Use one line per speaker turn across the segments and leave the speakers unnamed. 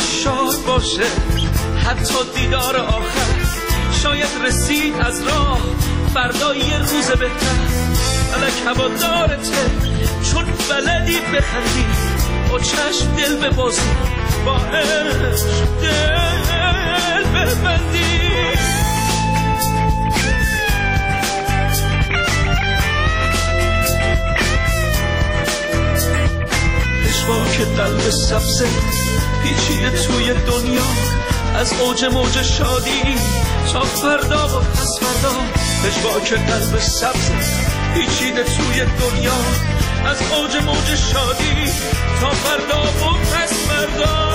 شاد باشه حتی دیدار آخر. شاید رسید از راه فردا یه روز بهتر. فلک هوادارته چون بلدی بخندی، با چشم دل ببازی، با عشق دل ببندی. که قلب سبزه پیچیده توی دنیا، از اوج موج شادی تا فردا و پس فردا. پژواک قلب سبزه پیچیده توی دنیا، از اوج موج شادی تا فردا و پس فردا.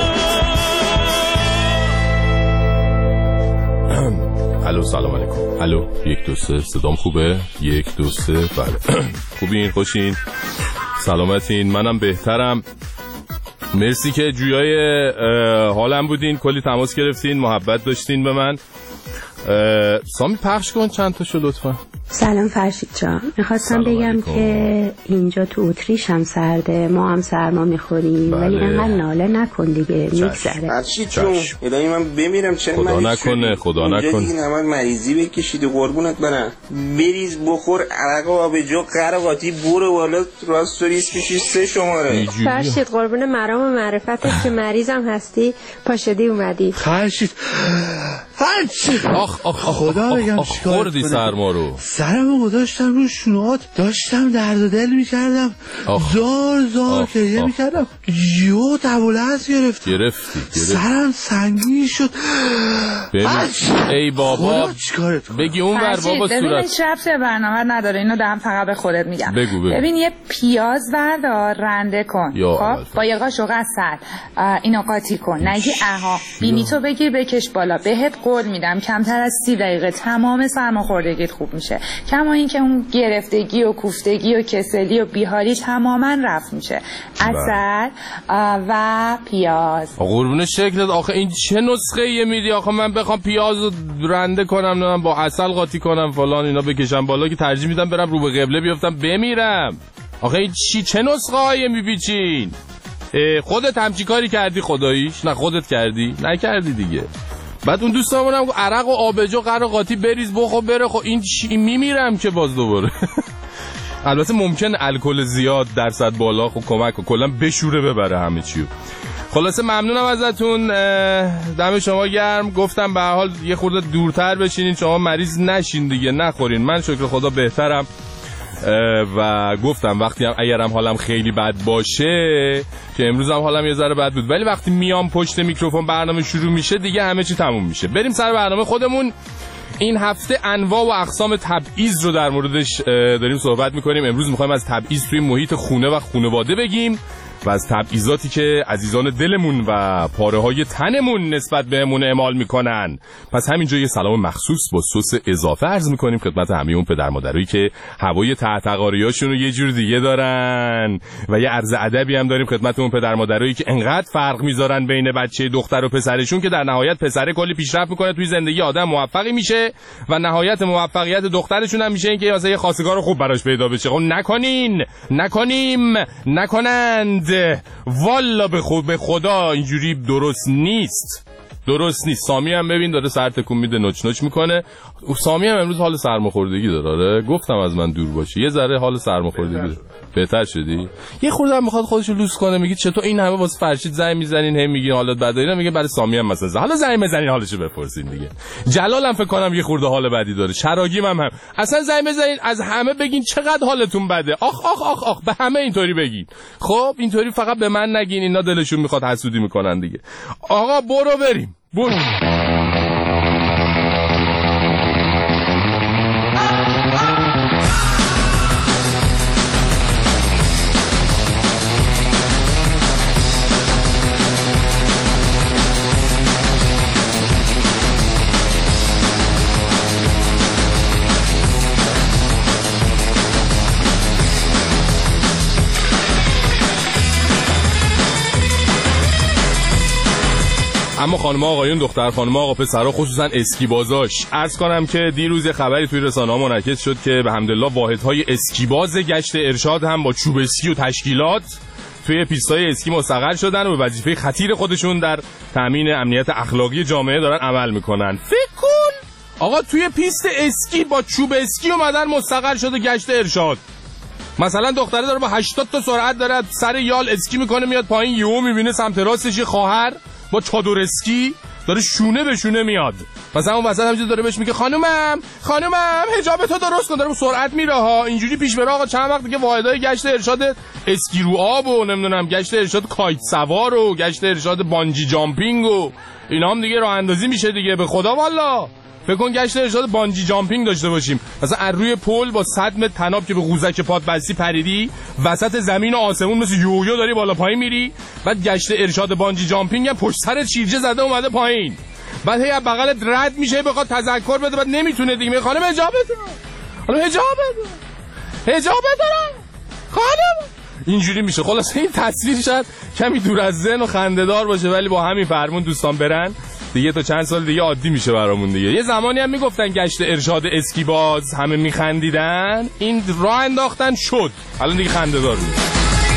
الو سلام علیکم. الو 1 2 3 صدام خوبه؟ 1 2 3 بله. خوبین؟ خوشین؟ سلامتین؟ منم بهترم. مرسی که جویای حالم بودین، کلی تماس گرفتین، محبت داشتین به من. سامی پخش کن چند تاشو لطفا.
سلام فرشید جان، میخواستم بگم که اینجا تو اتریش هم سرده، ما هم سرما میخوریم، ولی انقدر ناله نکن دیگه، میگذره.
فرشید جون الهی من بمیرم چه
خدا نکنه، خدا نکنه.
این همه مریضی بکشید قربونت برم. بریز بخور عرق و آبجو قرقاتی برو بالا راست ریس کشی 3 شماره.
فرشید قربون مرام و معرفتت که مریضم هستی پاشدی اومدی.
فرشید
آخ
خدا بگم چیکار
خوردی سرما رو؟
سرمو گذاشتم رو شنوات، داشتم درد و دل میکردم، زار که میکردم، یو تبولت گرفتی سرم سنگین شد.
ای بابا بگی اون ور بابا صورت.
ببین شبت برنامه نداره، اینو دارم فقط به خودت میگم.
بگو.
ببین یه پیاز بردار رنده کن، خب با یه قاشق عسل اینو قاطی کن، نگی اها بینی تو بگیر بکش بالا. بهت قول میدم کمتر از 30 دقیقه تمام سرماخوردگیت خوب میشه. کما این که اون گرفتگی و کوفتگی و کسلی و بیحالی تماما رفت میشه. عسل و پیاز.
قربون شکلت آخه این چه نسخه ایه میدی؟ آخه من بخوام پیاز رنده کنم با عسل قاطی کنم فلان اینا بکشم بالا که ترجیح میدم برم رو به قبله بیافتم بمیرم. آخه این چه نسخه هایی میپیچین؟ خودت همچی کاری کردی خداییش؟ نه خودت کردی؟ نکردی دیگه. بعد اون دوستامون هم عرق و آبجو قرقاتی بریز بخور بره. خب این میمیرم که باز دوباره. البته ممکن الکل زیاد درصد بالا خب کمک کلا بشوره ببره همه چیو. خلاصه ممنونم ازتون، دم شما گرم. گفتم به هر حال یه خورده دورتر بشینین، شما مریض نشین دیگه، نخورین. من شکر خدا بهترم و گفتم وقتی هم اگرم حالم خیلی بد باشه، که امروز هم حالم یه ذره بد بود، ولی وقتی میام پشت میکروفون برنامه شروع میشه دیگه همه چی تموم میشه. بریم سر برنامه خودمون. این هفته انواع و اقسام تبعیض رو در موردش داریم صحبت میکنیم. امروز میخوایم از تبعیض توی محیط خونه و خانواده بگیم و از تبعیضاتی که عزیزان دلمون و پاره‌های تنمون نسبت بهمون اعمال میکنن. پس همینجا یه سلام مخصوص با سس اضافه عرض میکنیم خدمت همه اون پدر مادرایی که هوای تحتقاریاشون رو یه جور دیگه دارن و یه عرض ادبی هم داریم خدمت اون پدر مادرایی که انقدر فرق میذارن بین بچه دختر و پسرشون که در نهایت پسر کلی پیشرفت میکنه توی زندگی، آدم موفقی میشه و نهایت موفقیت دخترشون هم میشه اینکه واسه یه خواستگار خوب براش پیدا بشه. خب نکنند والا به خدا اینجوری درست نیست. سامی هم ببین داره سر تکون میده، نوچ نوچ میکنه. سامی هم امروز حال سرماخوردگی داره. گفتم از من دور باشی، یه ذره حال سرماخوردگی بهتر شدی. یه خورده هم میخواد خودشو لوس کنه، میگه چطور این همه واسه فرشید زنگ میزنین، هم میگین حالت بده، اینا میگه برای سامی هم مثلا حالا زنگ بزنین حالشو بپرسین دیگه. جلال هم فکر کنم یه خورده حال بدی داره، شراگیم هم اصلا زنگ بزنین از همه بگین چقدر حالتون بده، آخ به همه اینطوری بگین. خب اینطوری فقط به من نگین، اینا دلشون میخواد حسودی میکنن دیگه. آقا برو بریم. اما خانم آقایون، دختر خانم آقا پسرها، خصوصا اسکیبازاش، عرض کنم که دیروز یه خبری توی رسانه‌ها منعکس شد که به حمدالله واحدهای اسکیباز گشت ارشاد هم با چوب اسکی و تشکیلات توی پیستای اسکی مستقر شدن و به وظیفه خطیر خودشون در تامین امنیت اخلاقی جامعه دارن عمل میکنن. فکر کن آقا توی پیست اسکی با چوب اسکی اومدن مستقر شده گشت ارشاد. مثلا دختره داره با 80 تا سرعت داره سر یال اسکی میکنه، میاد پایین، یهو میبینه سمت راستش یه خواهر با چادر اسکی داره شونه به شونه میاد. مثلا اون وسط همینجوری داره بهش میگه خانومم حجابتو درست کن، داره با سرعت میره ها. اینجوری پیش بره آقا چند وقت دیگه واحدهای گشت ارشاد اسکی رو آب و نمیدونم گشت ارشاد کایت سوار و گشت ارشاد بانجی جامپینگ و اینا هم دیگه راه اندازی میشه دیگه. به خدا والا فکر کن گشت ارشاد بانجی جامپینگ داشته باشیم، مثلا از روی پل با 100 متر تناب که به قوزک پات بستی پریدی وسط زمین و آسمون مثل یویو داری بالا پایین میری، بعد گشت ارشاد بانجی جامپینگ هم پشت سرت شیرجه زده اومده پایین، بعد هی از بغلت رد میشه بخواد تذکر بده، بعد نمیتونه دیگه. میگه خانم حجابتون، خانم حجابتون خانم، اینجوری میشه. خلاصه این تصویر شاید کمی دور از ذهن و خنده‌دار باشه، ولی با همین فرمون دوستان برن دیگه تا چند سال دیگه عادی میشه برامون دیگه. یه زمانی هم میگفتن گشت ارشاد اسکی باز، همه میخندیدن، این راه انداختن شد، الان دیگه خنده‌دار میشه.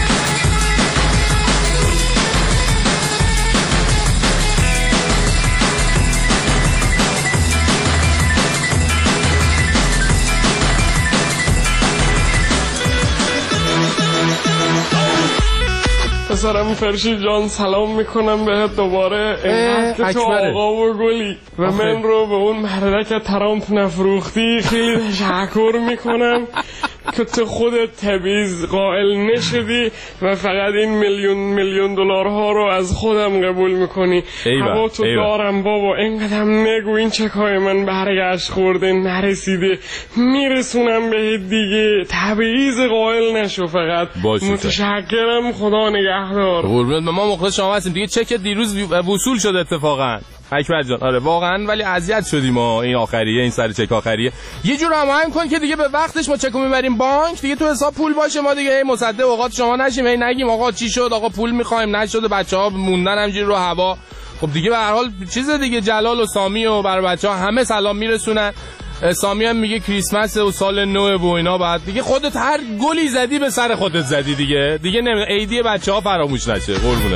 پسرم فرشید جان سلام میکنم بهت دوباره. اینقدر تو آقا و گلی و من رو به اون مردک ترامپ نفروختی خیلی تشکر میکنم که تو خودت تبعیض قائل نشدی و فقط این میلیون دلارها رو از خودم قبول میکنی. هوا تو دارم بابا، اینقدر نگو این چکای من برگشت خورده نرسیده، میرسونم به دیگه. تبعیض قائل نشو فقط. متشکرم، خدا نگهدار.
قربونت، ما مخلص شما هستیم دیگه. چک دیروز وصول شد اتفاقا اکبر جان. آره واقعا، ولی اذیت شدیم ما این آخریه، این سر چک آخریه. یه جور هماهنگ کن که دیگه به وقتش ما چکو میبریم بانک، دیگه تو حساب پول باشه، ما دیگه هی مصدق اوقات شما نشیم، هی نگیم آقا چی شد، آقا پول میخوایم نشده، بچه‌ها موندن همینجوری رو هوا. خب دیگه به هر حال چیز دیگه، جلال و سامی و بر بچه‌ها همه سلام میرسونن. سامی هم میگه کریسمس و سال نو و اینا، بعد دیگه خودت هر گلی زدی به سر خودت زدی دیگه نمیدونم عیدی بچه‌ها فراموش نشه. قربونه.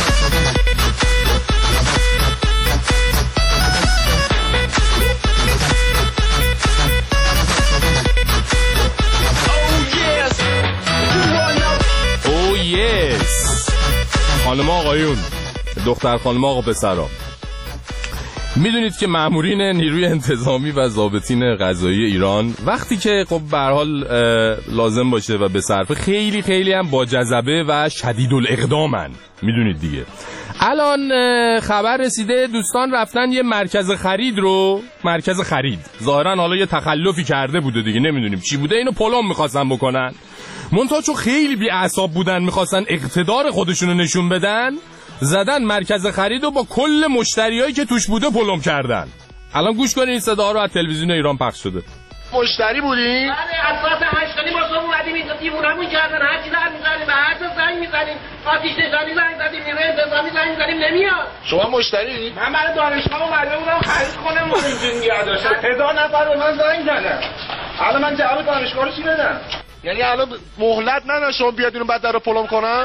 خانم آقایون، دختر خانم آقا پسرا، میدونید که مامورین نیروی انتظامی و ضابطین قضایی ایران وقتی که خب به هر حال لازم باشه و به صرفه خیلی خیلی هم با جذبه و شدید الاقدامن، میدونید دیگه. الان خبر رسیده دوستان رفتن یه مرکز خرید ظاهرا حالا یه تخلفی کرده بوده دیگه، نمیدونیم چی بوده، اینو پلم میخواستن بکنن، منتها چون خیلی بی اعصاب بودن میخواستن اقتدار خودشونو نشون بدن، زدن مرکز خرید و با کل مشتریایی که توش بوده پلم کردن. الان گوش کنین این صدا رو از تلویزیون ایران پخش شده.
مشتری بودی؟
بله، از ساعت 8 با اومدیم اینجا دیوونمون کردن، هر چی زنگ می‌زنیم به هر زنگ می‌زنیم، آتش نشانی زنگ زدیم، نیروی انتظامی زنگ زدیم نمیاد.
شما مشتری؟
من برای دانشگاه اومده بودم خرید کنم، ما اینجا نگه داشتن 1000 نفر به من زنگ زدن. حالا من جواب دانشگاه رو چی بدم؟
یعنی الان مهلت ندن شما بیاد اینو بعد در رو پلم کنن؟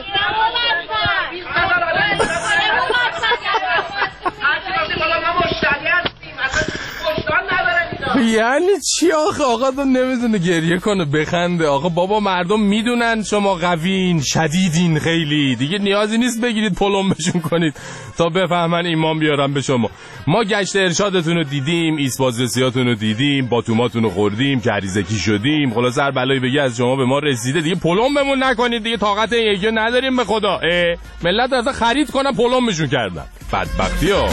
یعنی چی آقا تو نمیدونه گریه کنه بخنده. آقا بابا مردم میدونن شما قوین شدیدین، خیلی دیگه نیازی نیست بگیرید پلم بشون کنید تا بفهمن ایمان بیارن به شما. ما گشت ارشادتون رو دیدیم، ایسبازرسیاتون رو دیدیم، باتوماتون رو خوردیم، کریزکی شدیم، خلاص هر بلایی بگی از شما به ما رسیده، دیگه پلم بمون نکنید دیگه، طاقت یکی نداریم به خدا. ملت اصلا خرید کنن پلمشون کردن، بدبختی ها.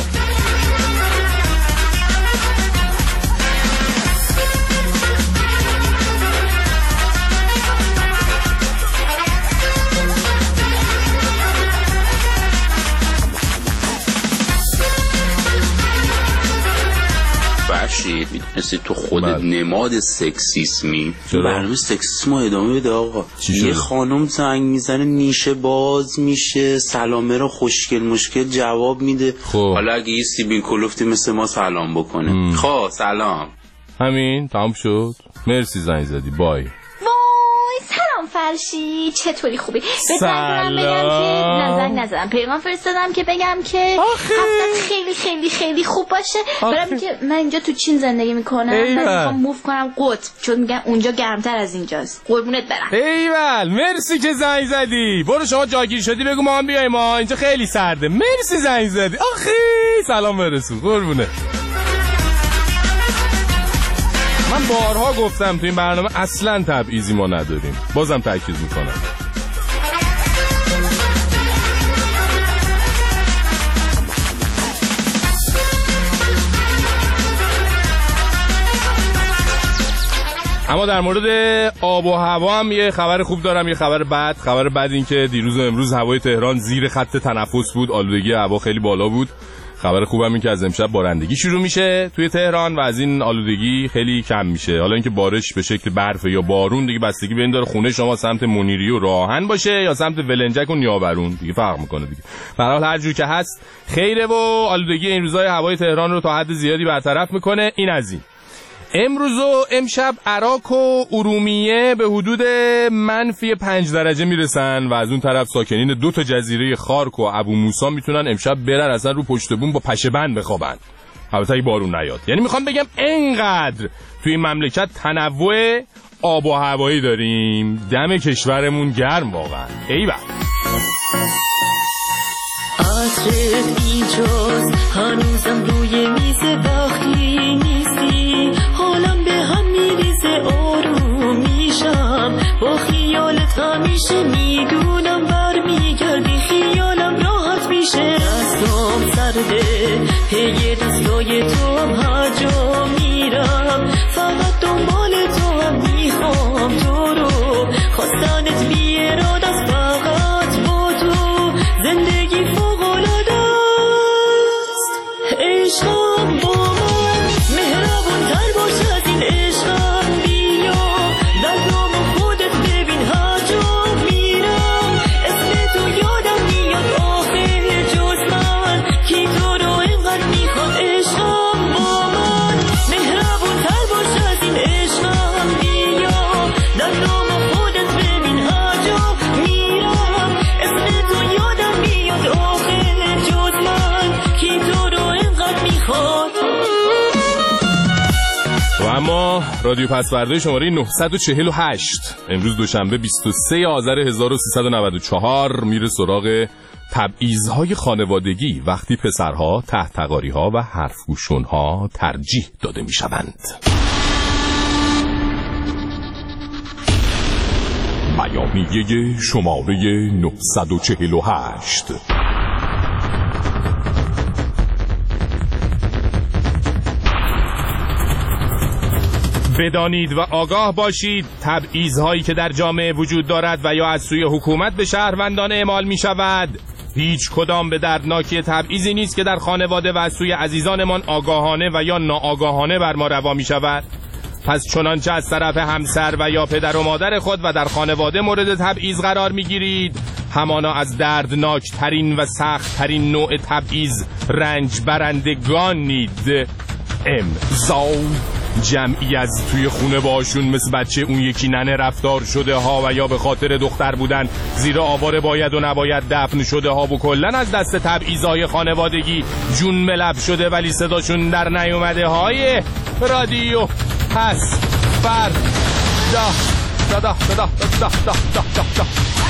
مثل تو خودت نماد سکسیسمی، برنامه سکسیسم رو ادامه بده آقا. یه خانم زنگ میزنه نیشه باز میشه، سلامه رو خوشگل مشکل جواب میده. حالا اگه یه سیبیل کلوفتی مثل ما سلام بکنه، خب سلام،
همین تمام شد، مرسی زنگ زدی، بای.
سلام فرشی چطوری خوبی؟ به زنگ بگم که زنگ نزدم پیغام فرستادم که بگم که هفتت خیلی خیلی خیلی خوب باشه. برام که من اینجا تو چین زندگی میکنم و میخوام موو کنم قطب چون میگن اونجا گرمتر از اینجاست. قربونت برم.
ایول مرسی که زنگ زدی. برو شما جاگیر شدی بگو ما هم بیایم، ما اینجا خیلی سرده. مرسی زنگ زدی. آخی سلام برسون. قربونه. من بارها گفتم تو این برنامه اصلا تبعیضی ما نداریم، بازم تاکید میکنم. اما در مورد آب و هوا هم یه خبر خوب دارم، یه خبر بد. خبر بد این که دیروز و امروز هوای تهران زیر خط تنفس بود، آلودگی هوا خیلی بالا بود. خبر خوبم این که از امشب بارندگی شروع میشه توی تهران و از این آلودگی خیلی کم میشه. حالا اینکه بارش به شکل برف یا بارون دیگه بستگی به این داره خونه شما سمت منیری و راهن باشه یا سمت ولنجک و نیاورون، دیگه فرق میکنه دیگه. به هر حال هر جور که هست خیره و آلودگی این روزهای هوای تهران رو تا حد زیادی برطرف میکنه. این از این. امروز و امشب عراق و ارومیه به حدود -5 درجه میرسن و از اون طرف ساکنین 2 تا جزیره خارک و ابو موسی میتونن امشب برن اصلا رو پشت بوم با پشه بند بخوابن. البته بارون نیاد. یعنی میخوام بگم انقدر توی این مملکت تنوع آب و هوایی داریم، دم کشورمون گرم واقعا. ایول.
عطرت ایجاز هنوزم روی میز وقتی نیستی، حالم به هم میریزه آروم میشم با خیالت همیشه میدونم برمیگردی خیالم راحت میشه. دستام سرده پی دستای تو هم هر جا میرم فقط دنبال تو هم میخوام تو رو خواستنت بیراد از فقط با تو زندگی فوق‌العاده است. عشقم با من مهربون‌تر باش از این عشقم بیا در نام خودت ببین هر جا میرم اسم تو یادم میاد آخه جز من کی تو رو اینقدر میخواد. عشقم با من مهربون‌تر باش از این عشقم بیا در نام خودت ببین هر جا میرم اسم تو یادم میاد آخه جز من کی تو رو اینقدر میخواد.
و اما رادیو پسورده شماره 948 امروز دوشنبه 23 آذر 1394 میره سراغ تبعیض‌های خانوادگی وقتی پسرها تحتقاری‌ها و حرفگوشون‌ها ترجیح داده میشوند. بیانیه شماره 948. بدانید و آگاه باشید تبعیض‌هایی که در جامعه وجود دارد و یا از سوی حکومت به شهروندان اعمال می شود هیچ کدام به دردناکی تبعیضی نیست که در خانواده و از سوی عزیزانمان آگاهانه و یا ناآگاهانه بر ما روا می شود. پس چنانچه از طرف همسر و یا پدر و مادر خود و در خانواده مورد تبعیض قرار می گیرید همانا از دردناک ترین و سخت ترین نوع تبعیض رنج برندگانید. امضا جمعی از توی خونه باشون مثل بچه اون یکی ننه رفتار شده ها و یا به خاطر دختر بودن زیر آواره باید و نباید دفن شده ها و کلن از دست تبعیضای خانوادگی جون ملب شده ولی صداشون در نیومده های رادیو پس فردا دا دا دا دا دا دا دا دا دا.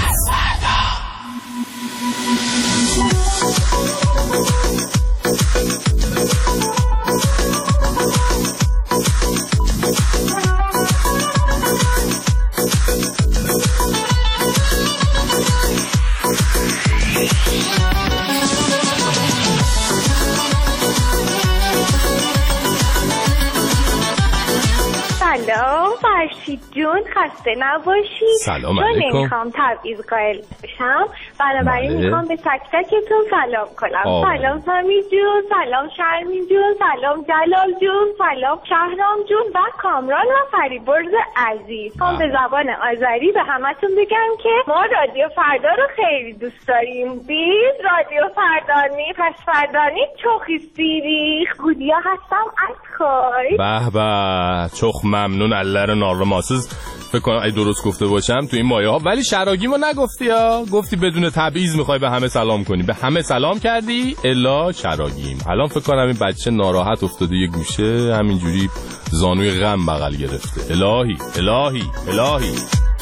سلام فرشید جون، خسته نباشی.
سلام علیکم.
چون نمیخوام تبعیض قائل بشم بنابراین میخوام به تک تکتون سلام کنم. سلام سامی جون، سلام شرمین جون، سلام جلال جون، سلام شهرام جون و کامران و فریبرز عزیز. میخوام به زبان آذری به همتون بگم که ما رادیو فردا رو خیلی دوست داریم. بیز رادیو فردانی پس فردانی چوخی سیری خودیا هستم از خواهی.
به به چوخ ممنون الله رو نارماسز فکر کنم ای درست گفته باشم تو این مایه ها. ولی شراگیمو نگفتی ها، گفتی بدون تبعیض میخوای به همه سلام کنی، به همه سلام کردی الا شراگیم. الان فکر کنم این بچه ناراحت افتاده یه گوشه، همینجوری زانوی غم بغل گرفته. الهی الهی الهی.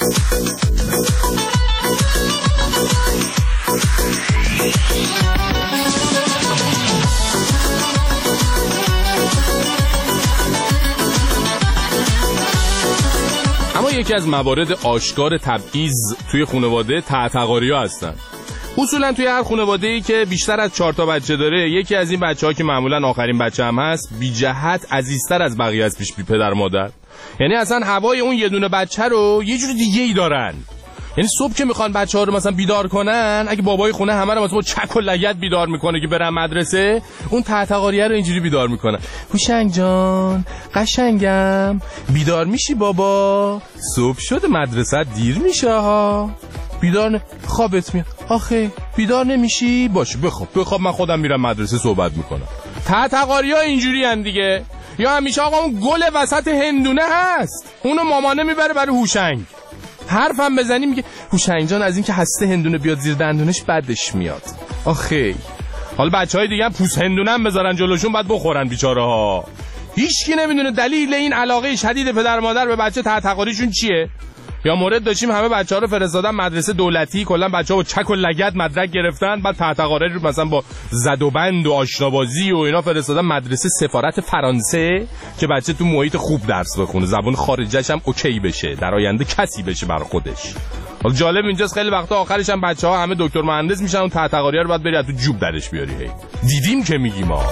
اما یکی از موارد آشکار تبعیض توی خانواده تعتقاری‌ها هستن. اصولا توی هر خانواده‌ای که بیشتر از 4 تا بچه داره، یکی از این بچه‌ها که معمولا آخرین بچه هم هست، بی جهت عزیزتر از بقیه از پیش بی پدر مادر. یعنی اصلا هوای اون یه دونه بچه رو یه جور دیگه‌ای دارن. یعنی صبح که میخوان بچه‌ها رو مثلا بیدار کنن، اگه بابای خونه همه رو مثلا با چک و لگد بیدار میکنه که برن مدرسه، اون تعتقاریه رو اینجوری بیدار میکنن. هوشنگ جان قشنگم بیدار میشی بابا؟ صبح شده مدرسه دیر میشه ها. بیدار خوابت میاد. آخه بیدار نمیشی؟ باشه بخواب من خودم میرم مدرسه صحبت میکنم. تعتقاری‌ها اینجوری ان دیگه. یا همیشه آقا اون گل وسط هندونه هست، اونو مامانه میبره برای هوشنگ. حرفم بزنی میگه هوشنگ جان از این که هسته هندونه بیاد زیر دندونش بدش میاد. آخه حالا بچهای دیگه هم پوست هندونه هم بذارن جلوشون بعد بخورن بیچاره ها. هیچکی نمیدونه دلیل این علاقه شدید پدر مادر به بچه تعتقاریشون چیه. یا مورد داشتیم همه بچه‌ها رو فرستادن مدرسه دولتی، کلا بچه‌ها با چک و لگد مدرک گرفتن، بعد تعتقاری رو مثلا با زد و بند و آشنابازی و اینا فرستادن مدرسه سفارت فرانسه که بچه تو محیط خوب درس بخونه، زبان خارجیش هم اوکی بشه، در آینده کسی بشه برای خودش. حالا جالب اینجاست خیلی وقتا آخرش هم بچه‌ها همه دکتر مهندس میشن، اون تعتقاری‌ها رو بعد بری تو جوب درش بیاری. دیدیم که میگیم ما.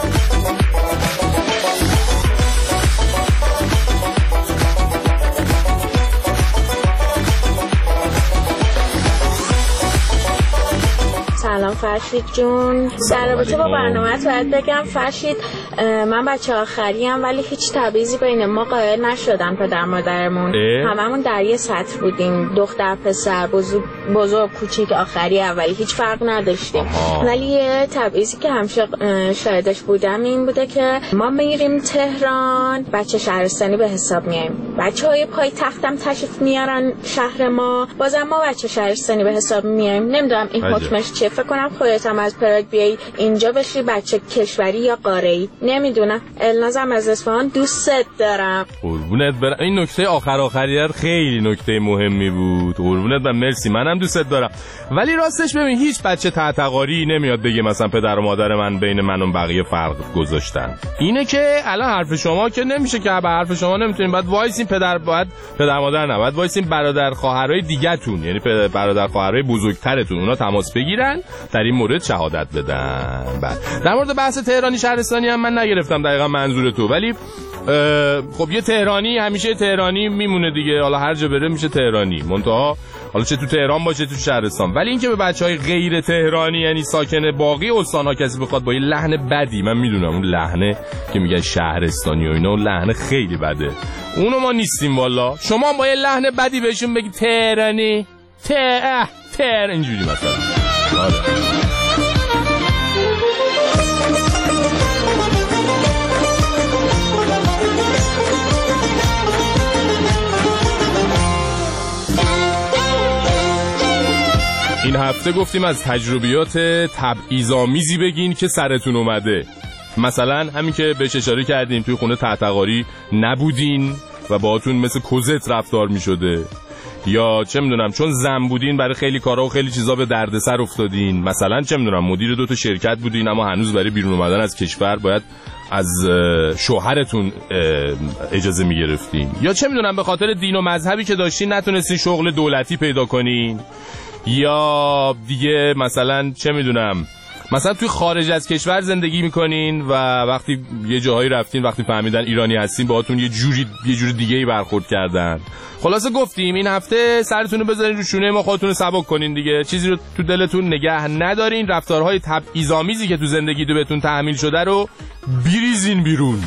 سلام فرشید جون. در رابطه با برنامه‌ات باید بگم فرشید من بچه آخریم ولی هیچ تبعیضی بین ما قائل نشدن. پدر مادرمون هممون در یه سطح بودیم، دختر پسر بزرگ کوچیک آخری اولی هیچ فرق نداشتیم. ولی یه تبعیضی که همیشه شاهدش بودم این بوده که ما میریم تهران بچه شهرستانی به حساب میایم، بچه‌های پایتختم تشریف میارن شهر ما بازم ما بچه شهرستانی به حساب میایم. نمیدونم این حکمش چیه. فکر کنم خودت هم از پراگ بیای اینجا بشی بچه کشوری یا قاره‌ای. نمیدونم. النازم از اصفهان دوستت دارم.
قربونت برم. این نکته آخریه خیلی نکته مهمی بود. قربونت برم. مرسی. منم دوستت دارم. ولی راستش ببین هیچ بچه تعتقاری نمیاد بگه مثلا پدر و مادر من بین من و بقیه فرق گذاشتن. اینه که الان حرف شما که نمیشه که به حرف شما نمیتونین. بعد وایسین پدر مادر نه. بعد وایسین برادر خواهرای دیگه‌تون، یعنی برادر خواهرای بزرگترتون، اونا تماس بگیرن در این مورد شهادت بدن. بعد در مورد بحث تهرانی شهرستانی هم من نگرفتم دقیقاً منظور تو، ولی خب یه تهرانی همیشه تهرانی میمونه دیگه، حالا هر جا بره میشه تهرانی، منتها حالا چه تو تهران باشه تو شهرستان. ولی اینکه به بچهای غیر تهرانی یعنی ساکن باقی استان‌ها کسی بخواد با یه لحن بدی، من میدونم اون لحنه که میگن شهرستانی و اینا، اون لحن خیلی بده، اونو ما نیستیم والا. شما با یه لحن بدی بهشون بگی تهرانی تهر اینجوری مثلا. این هفته گفتیم از تجربیات تبعیض‌آمیزی بگین که سرتون اومده. مثلا همین که بهش اشاره کردیم توی خونه تعتقاری نبودین و باهاتون مثل کوزت رفتار می‌شده، یا چه میدونم چون زن بودین برای خیلی کارا و خیلی چیزا به دردسر افتادین. مثلا چه میدونم مدیر 2 تا شرکت بودین اما هنوز برای بیرون اومدن از کشور باید از شوهرتون اجازه میگرفتین، یا چه میدونم به خاطر دین و مذهبی که داشتین نتونستین شغل دولتی پیدا کنین، یا دیگه مثلا چه میدونم مثلا توی خارج از کشور زندگی میکنین و وقتی یه جاهایی رفتین وقتی فهمیدن ایرانی هستین باهاتون یه جوری دیگه‌ای برخورد کردن. خلاصه گفتیم این هفته سرتون رو بذارین رو شونه ما، خودتون رو سبک کنین دیگه، چیزی رو تو دلتون نگه ندارین، رفتارهای تبعیض‌آمیزی که تو زندگی بهتون تحمیل شده رو بریزین بیرون.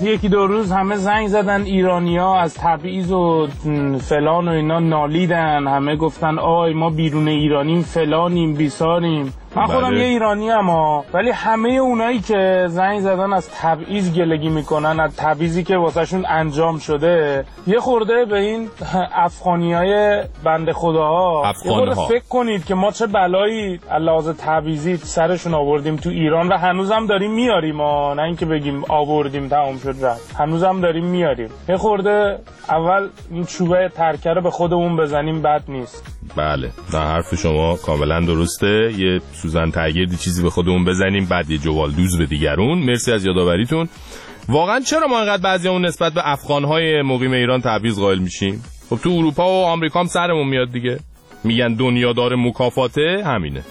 یکی دو روز همه زنگ زدن ایرانی‌ها از تبعیض و فلان و اینا نالیدن، همه گفتن آی ما بیرون ایرانیم فلانیم بیساریم. من خودم یه ایرانی ام ولی همه اونایی که زنگ زدن از تبعیض گلگی میکنن، از تبعیضی که واسهشون انجام شده، یه خورده به این افغانیای بنده خداها یه خورده فکر کنید که ما چه بلایی لحاظ تبعیضی سرشون آوردیم تو ایران و هنوزم داریم میاریم. نه اینکه بگیم آوردیم تمام شد رفت، هنوزم داریم میاریم. یه خورده اول این چوبه ترکه رو به خودمون بزنیم بد نیست.
بله در حرف شما کاملا درسته، یه سوزن ترگردی چیزی به خودمون بزنیم بعد یه جوال دوز به دیگرون. مرسی از یادآوریتون. واقعا چرا ما اینقدر بعضیامون نسبت به افغان‌های مقیم ایران تبعیض قائل میشیم؟ خب تو اروپا و آمریکا هم سرمون میاد دیگه، میگن دنیا داره مکافاته، همینه.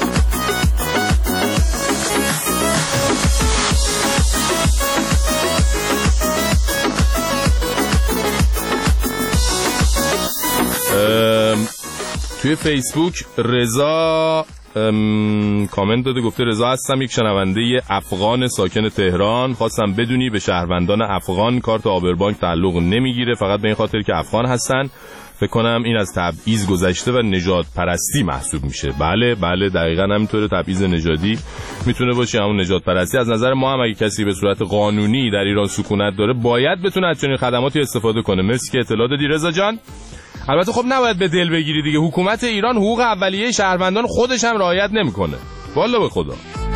توی فیسبوک رضا کامنت داده، گفته رضا هستم، یک شنونده افغان ساکن تهران. خواستم بدونی به شهروندان افغان کارت آبربانک تعلق نمیگیره، فقط به این خاطر که افغان هستن. فکر کنم این از تبعیض گذشته و نژاد پرستی محسوب میشه. بله دقیقاً همینطوره، تبعیض نژادی میتونه باشه، همون نژاد پرستی. از نظر ما هم اگه کسی به صورت قانونی در ایران سکونت داره باید بتونه از چنین خدماتی استفاده کنه. مرسی که اطلاع دادی رضا جان. البته خب نباید به دل بگیری دیگه، حکومت ایران حقوق اولیه شهروندان خودش هم رعایت نمیکنه. والله به خدا.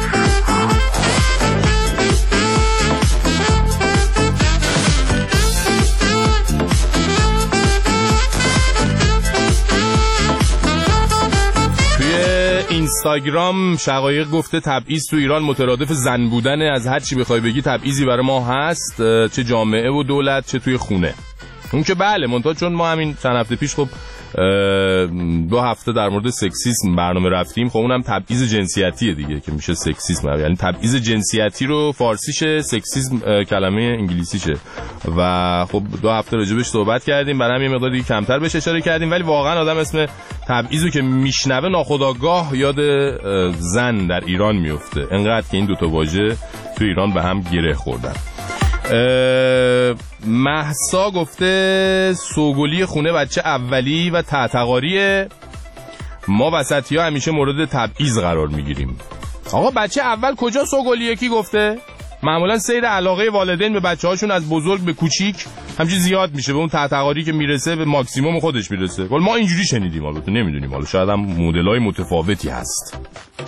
اینستاگرام شقایق گفته تبعیض تو ایران مترادف زن بودن، از هر چی بخوای بگی تبعیضی برای ما هست، چه جامعه و دولت چه توی خونه. اون که بله، منتها چون ما همین چند هفته پیش خب 2 هفته در مورد سکسیسم برنامه رفتیم، خب اونم تبعیض جنسیتیه دیگه که میشه سکسیسم، یعنی تبعیض جنسیتی رو فارسیشه، سکسیسم کلمه انگلیسیشه و خب 2 هفته راجبش صحبت کردیم، برام یه مقدار دیگه کمتر بهش اشاره کردیم. ولی واقعا آدم اسم تبعیضو که میشنوه ناخودآگاه یاد زن در ایران میفته، انقدر که این دو تا واژه تو ایران به هم گره خوردن. مهسا گفته سوگلی خونه بچه اولی و تعتقاریه، ما وسطی ها همیشه مورد تبعیض قرار میگیریم. آقا بچه اول کجا سوگلیه؟ کی گفته؟ معمولا سیر علاقه والدین به بچه هاشون از بزرگ به کوچیک همچین زیاد میشه، به اون تعتقاری که میرسه به ماکسیموم خودش میرسه. ولی ما اینجوری شنیدیم، البته نمیدونیم، حالا شاید هم مدل‌های متفاوتی هست.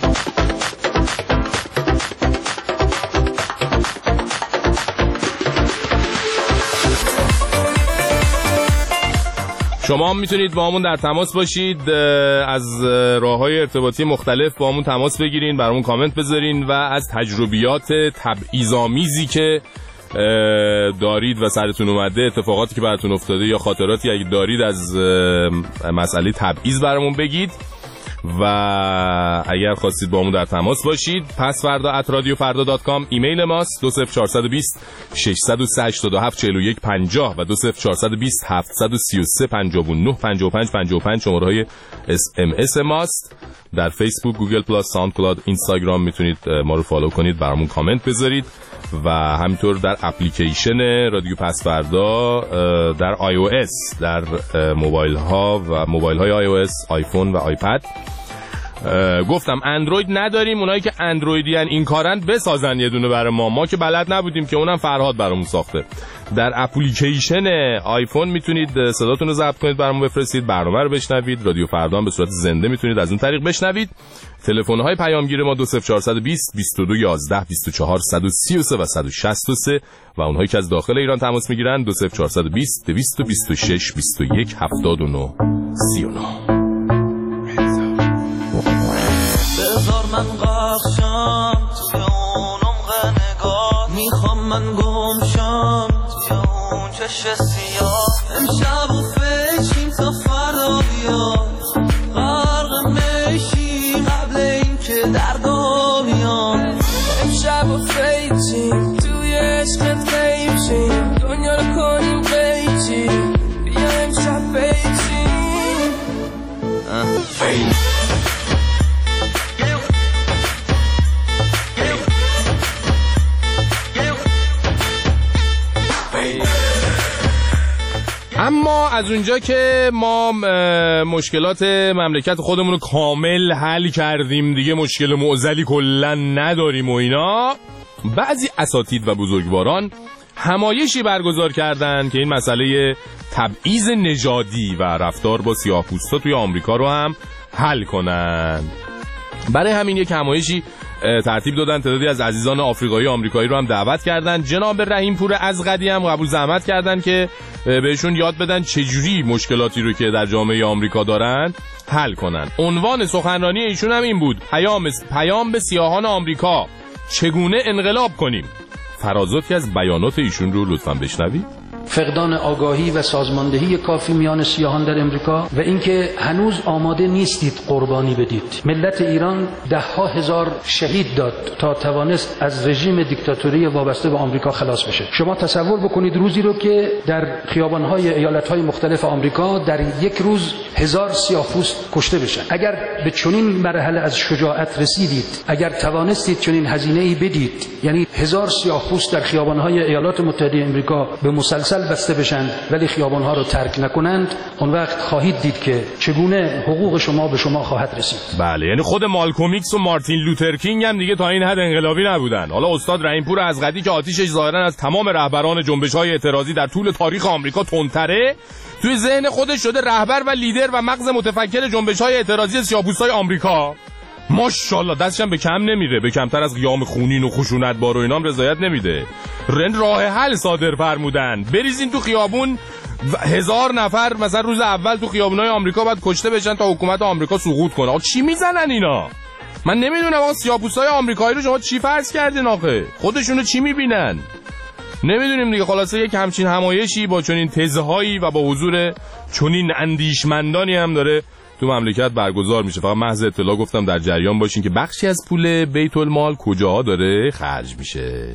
شما هم میتونید با همون در تماس باشید، از راه‌های ارتباطی مختلف با همون تماس بگیرین، برامون کامنت بذارین و از تجربیات تبعیض‌آمیزی که دارید و سرتون اومده، اتفاقاتی که براتون افتاده یا خاطراتی اگه دارید از مسئله تبعیض برامون بگید. و اگر خواستید با همون در تماس باشید، پس فردا @radiofarda.com ایمیل ماست، 20420 637 41 50 و 20420 733 59 55 55 شماره‌های SMS ماست. در فیسبوک، گوگل پلاس، ساوند کلاود، اینستاگرام میتونید ما رو فالو کنید، برامون کامنت بذارید و همینطور در اپلیکیشن رادیو پس فردا در iOS، در موبایل ها و موبایل های iOS، آیفون و آیپد. گفتم اندروید نداریم، اونایی که اندرویدیان این کارن بسازن یه دونه برای ما که بلد نبودیم، که اونم فرهاد برامون ساخته. در اپلیکیشن آیفون میتونید صداتون رو ضبط کنید، برامون بفرستید، برنامه رو بشنوید. رادیو فردا به صورت زنده میتونید از اون طریق بشنوید. تلفن‌های پیامگیر ما 20420 22 11 24 133 و 163 و اونهایی که از داخل ایران تماس میگیرن 20420 226 21 79 39.
بذار من قاقشم توی اون عمق نگاه، میخوام من گمشم توی اون چش سیاه، امشب و فکریم تا فردا بیاد، غرق میشی قبل این که دردا بیان، امشب و فکریم توی عشقت قیبشیم، دنیا رو کنیم قیچی، بیا امشب فکریم
اما از اونجا که ما مشکلات مملکت خودمون رو کامل حل کردیم دیگه، مشکل معضلی کلا نداریم و اینا، بعضی اساتید و بزرگواران همایشی برگزار کردن که این مسئله تبعیض نژادی و رفتار با سیاه‌پوستا توی آمریکا رو هم حل کنن. برای همین یک همایشی ترتیب دادن، تعدادی از عزیزان آفریقایی آمریکایی رو هم دعوت کردن. جناب رحیمپور ازغدی هم قبول زحمت کردن که بهشون یاد بدن چجوری مشکلاتی رو که در جامعه آمریکا دارن حل کنن. عنوان سخنرانی ایشون هم این بود: پیام به سیاهان آمریکا، چگونه انقلاب کنیم. فرازاتی از بیانات ایشون رو لطفاً بشنوید.
فقدان آگاهی و سازماندهی کافی میان سیاهان در امریکا و اینکه هنوز آماده نیستید قربانی بدید. ملت ایران ده‌ها هزار شهید داد تا توانست از رژیم دیکتاتوری وابسته به آمریکا خلاص بشه. شما تصور بکنید روزی رو که در خیابان‌های ایالت‌های مختلف آمریکا در یک روز 1000 سیاه‌پوست کشته بشن. اگر به چنین مرحله از شجاعت رسیدید، اگر توانستید چنین هزینه‌ای بدید، یعنی 1000 سیاه‌پوست در خیابان‌های ایالات متحده آمریکا به مسلسل بسته بشن ولی خیابان‌ها رو ترک نکنند، اون وقت خواهید دید که چگونه حقوق شما به شما خواهد رسید.
بله، یعنی خود مالکوم ایکس و مارتین لوتر کینگ هم دیگه تا این حد انقلابی نبودن. حالا استاد رحیمپور ازغدی که آتیشش ظاهرا از تمام رهبران جنبش‌های اعتراضی در طول تاریخ آمریکا تندتره، توی ذهن خودش شده رهبر و لیدر و مغز متفکر جنبش‌های اعتراضی سیاه‌پوستای آمریکا. ماشاءالله دستش هم به کم نمیره، به کمتر از قیام خونین و خشونت‌بار و اینام رضایت نمیده. راه حل صادر فرمودن، بریزین تو خیابون 1000 نفر مثلا روز اول تو خیابونای آمریکا بعد کشته بشن تا حکومت آمریکا سقوط کنه. آقا چی میزنن اینا؟ من نمیدونم آقا سیاه‌پوستای آمریکایی رو شما چی فرض کردین آخه؟ خودشونو چی میبینن؟ نمیدونیم دیگه. خلاصه یک همچین همایشی با چنین تزهایی و با حضور چنین اندیشمندانی هم داره تو مملکت برگزار میشه. فقط محض اطلاع گفتم در جریان باشین که بخشی از پول بیت المال کجاها داره خرج میشه.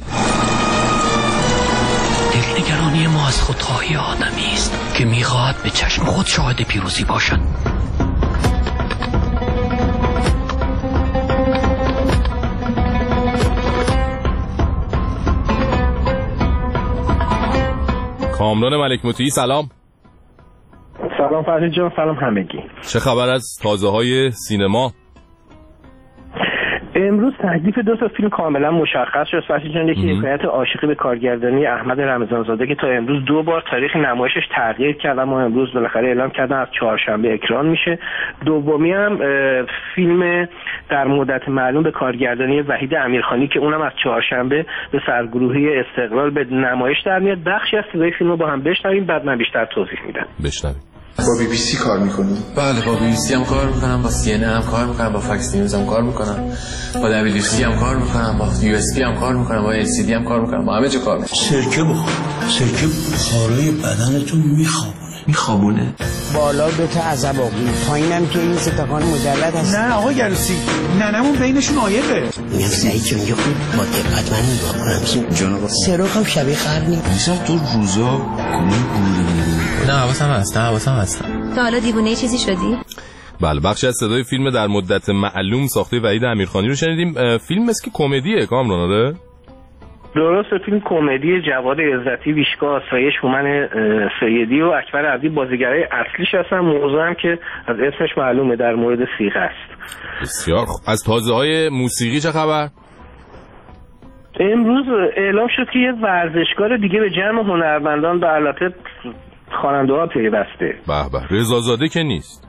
دلنگرانی ما از خودخواهی آدمی است که میخواهد به چشم خود شاهد پیروزی باشد.
کامران ملک مطیعی سلام.
سلام فرشید جان، سلام همگی.
چه خبر از تازه های سینما؟
امروز تکلیف 2 تا فیلم کاملا مشخص شد فرشید جان. یکی حکایت عاشقی به کارگردانی احمد رمضانزاده که تا امروز 2 بار تاریخ نمایشش تغییر کرد، اما امروز بالاخره اعلام کردن از چهارشنبه اکران میشه. دومی هم فیلم در مدت معلوم به کارگردانی وحید امیرخانی که اونم از چهارشنبه به سرگروهی استقلال به نمایش در میاد. بخشی از صدای فیلم رو با هم بشنویم، بعد من بیشتر توضیح میدم.
بشنویم.
با بی بی سی کار میکنی؟
بله با بی بی سی هم کار میکنم، با سی ان هم کار میکنم، با فکس نیوز هم کار میکنم، با دبلیو سی هم کار میکنم، با یو اس بی هم کار میکنم، با ال سی دی هم کار میکنم، با همه جا کار میکنم.
سرکه بخور، سرکه بخارای بدنتون میخوابونه.
بالا 2 تا عزب آقی، پایینم که این ستاکان مجلد هست.
نه آقا گلوسی، ننمون بینشون آیقه.
میگم سعید جون یه خود با دقت من نگاه کنم. جان آقا سروک هم شبیه خر نیست.
میشم تو روزا کنون گوری میرون.
نه حواسم هست.
تا حالا دیوونه چیزی شدی؟
بله، بخشی از صدای فیلم در مدت معلوم ساخته وحید امیرخانی رو شنیدیم. فیلم مثل که کمدیه کامران داره؟
درست، فیلم کمدی جواد عزتی، ویشکا آسایش، هومن سیدی و اکبر عبدی بازیگرای اصلیش هستن. موضوع هم که از اسمش معلومه در مورد سیغه است.
بسیار خوب. از تازه‌های موسیقی چه خبر؟
امروز اعلام شد که یه ورزشکار دیگه به جمع هنرمندان به البته خواننده‌ها پیوسته.
به به، رضازاده که نیست؟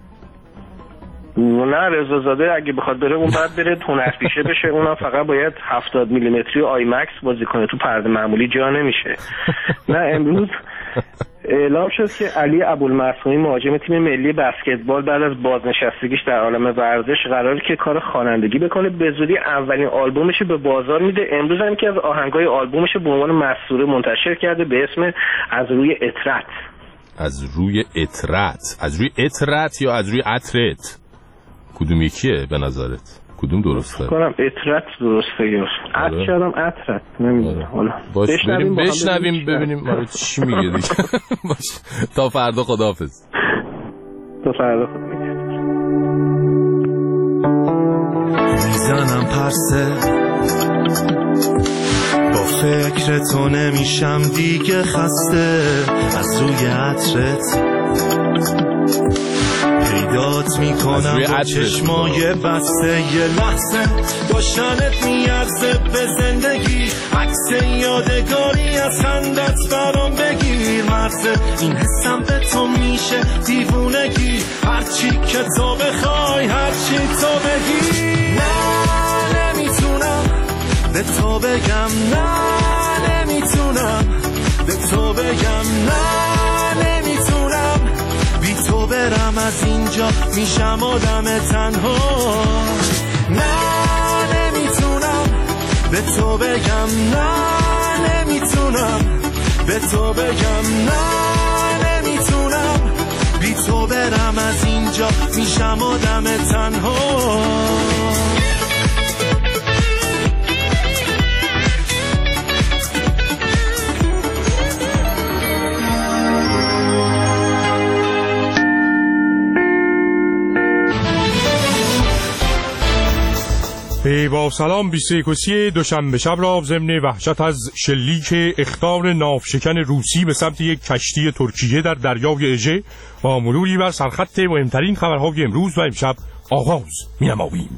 نه، رضازاده اگه بخواد بره اون بعد بره هنرپیشه بشه، اونم فقط باید 70 میلیمتری آی مکس بازی کنه، تو پرده معمولی جا نمیشه. نه، امروز اعلام شد که علی ابوالمعصومی مهاجم تیم ملی بسکتبال بعد از بازنشستگیش در عالم ورزش قراره که کار خوانندگی بکنه. به زودی اولین آلبومش به بازار میده. امروز هم که از آهنگای آلبومش به عنوان مسطوره منتشر کرده به اسم از روی اطرت.
از روی اطرت؟ از روی اطرت یا از روی عطرت؟ کدوم یکیه به نظرت؟ کدوم درسته؟
کنم اطرت درسته یا عطر شدم عطرت نمیدونم. حالا
بشنویم ببینیم ما چی میگه دیگه. باش، تا فردا خداحافظ.
تا فردا خداحافظ.
میزنم پرسه با فکر تو نمیشم دیگه خسته از روی عطرت پیدات میکنم با چشمای بسته یه لحظه داشتنت میارزه به زندگی عکس یادگاری از خندت برام بگیر مرزه این حسم به تو میشه دیوونگی هرچی که تو بخوای هرچی تو بگی نه نمیتونم به تو بگم نه نمیتونم به تو بگم نه نمیتونم بی تو برم از اینجا میشم آدم تنها نه نمیتونم به تو بگم نه نمیتونم به تو بگم نه نمیتونم بی تو برم از اینجا میشم آدم تنها
با سلام 21 دوشنبه شب را ضمن وحشت از شلیک اخطار ناوشکن روسی به سمت یک کشتی ترکیه در دریای اژه با مروری بر سرخط مهمترین خبرهای امروز و امشب آغاز می‌نماییم.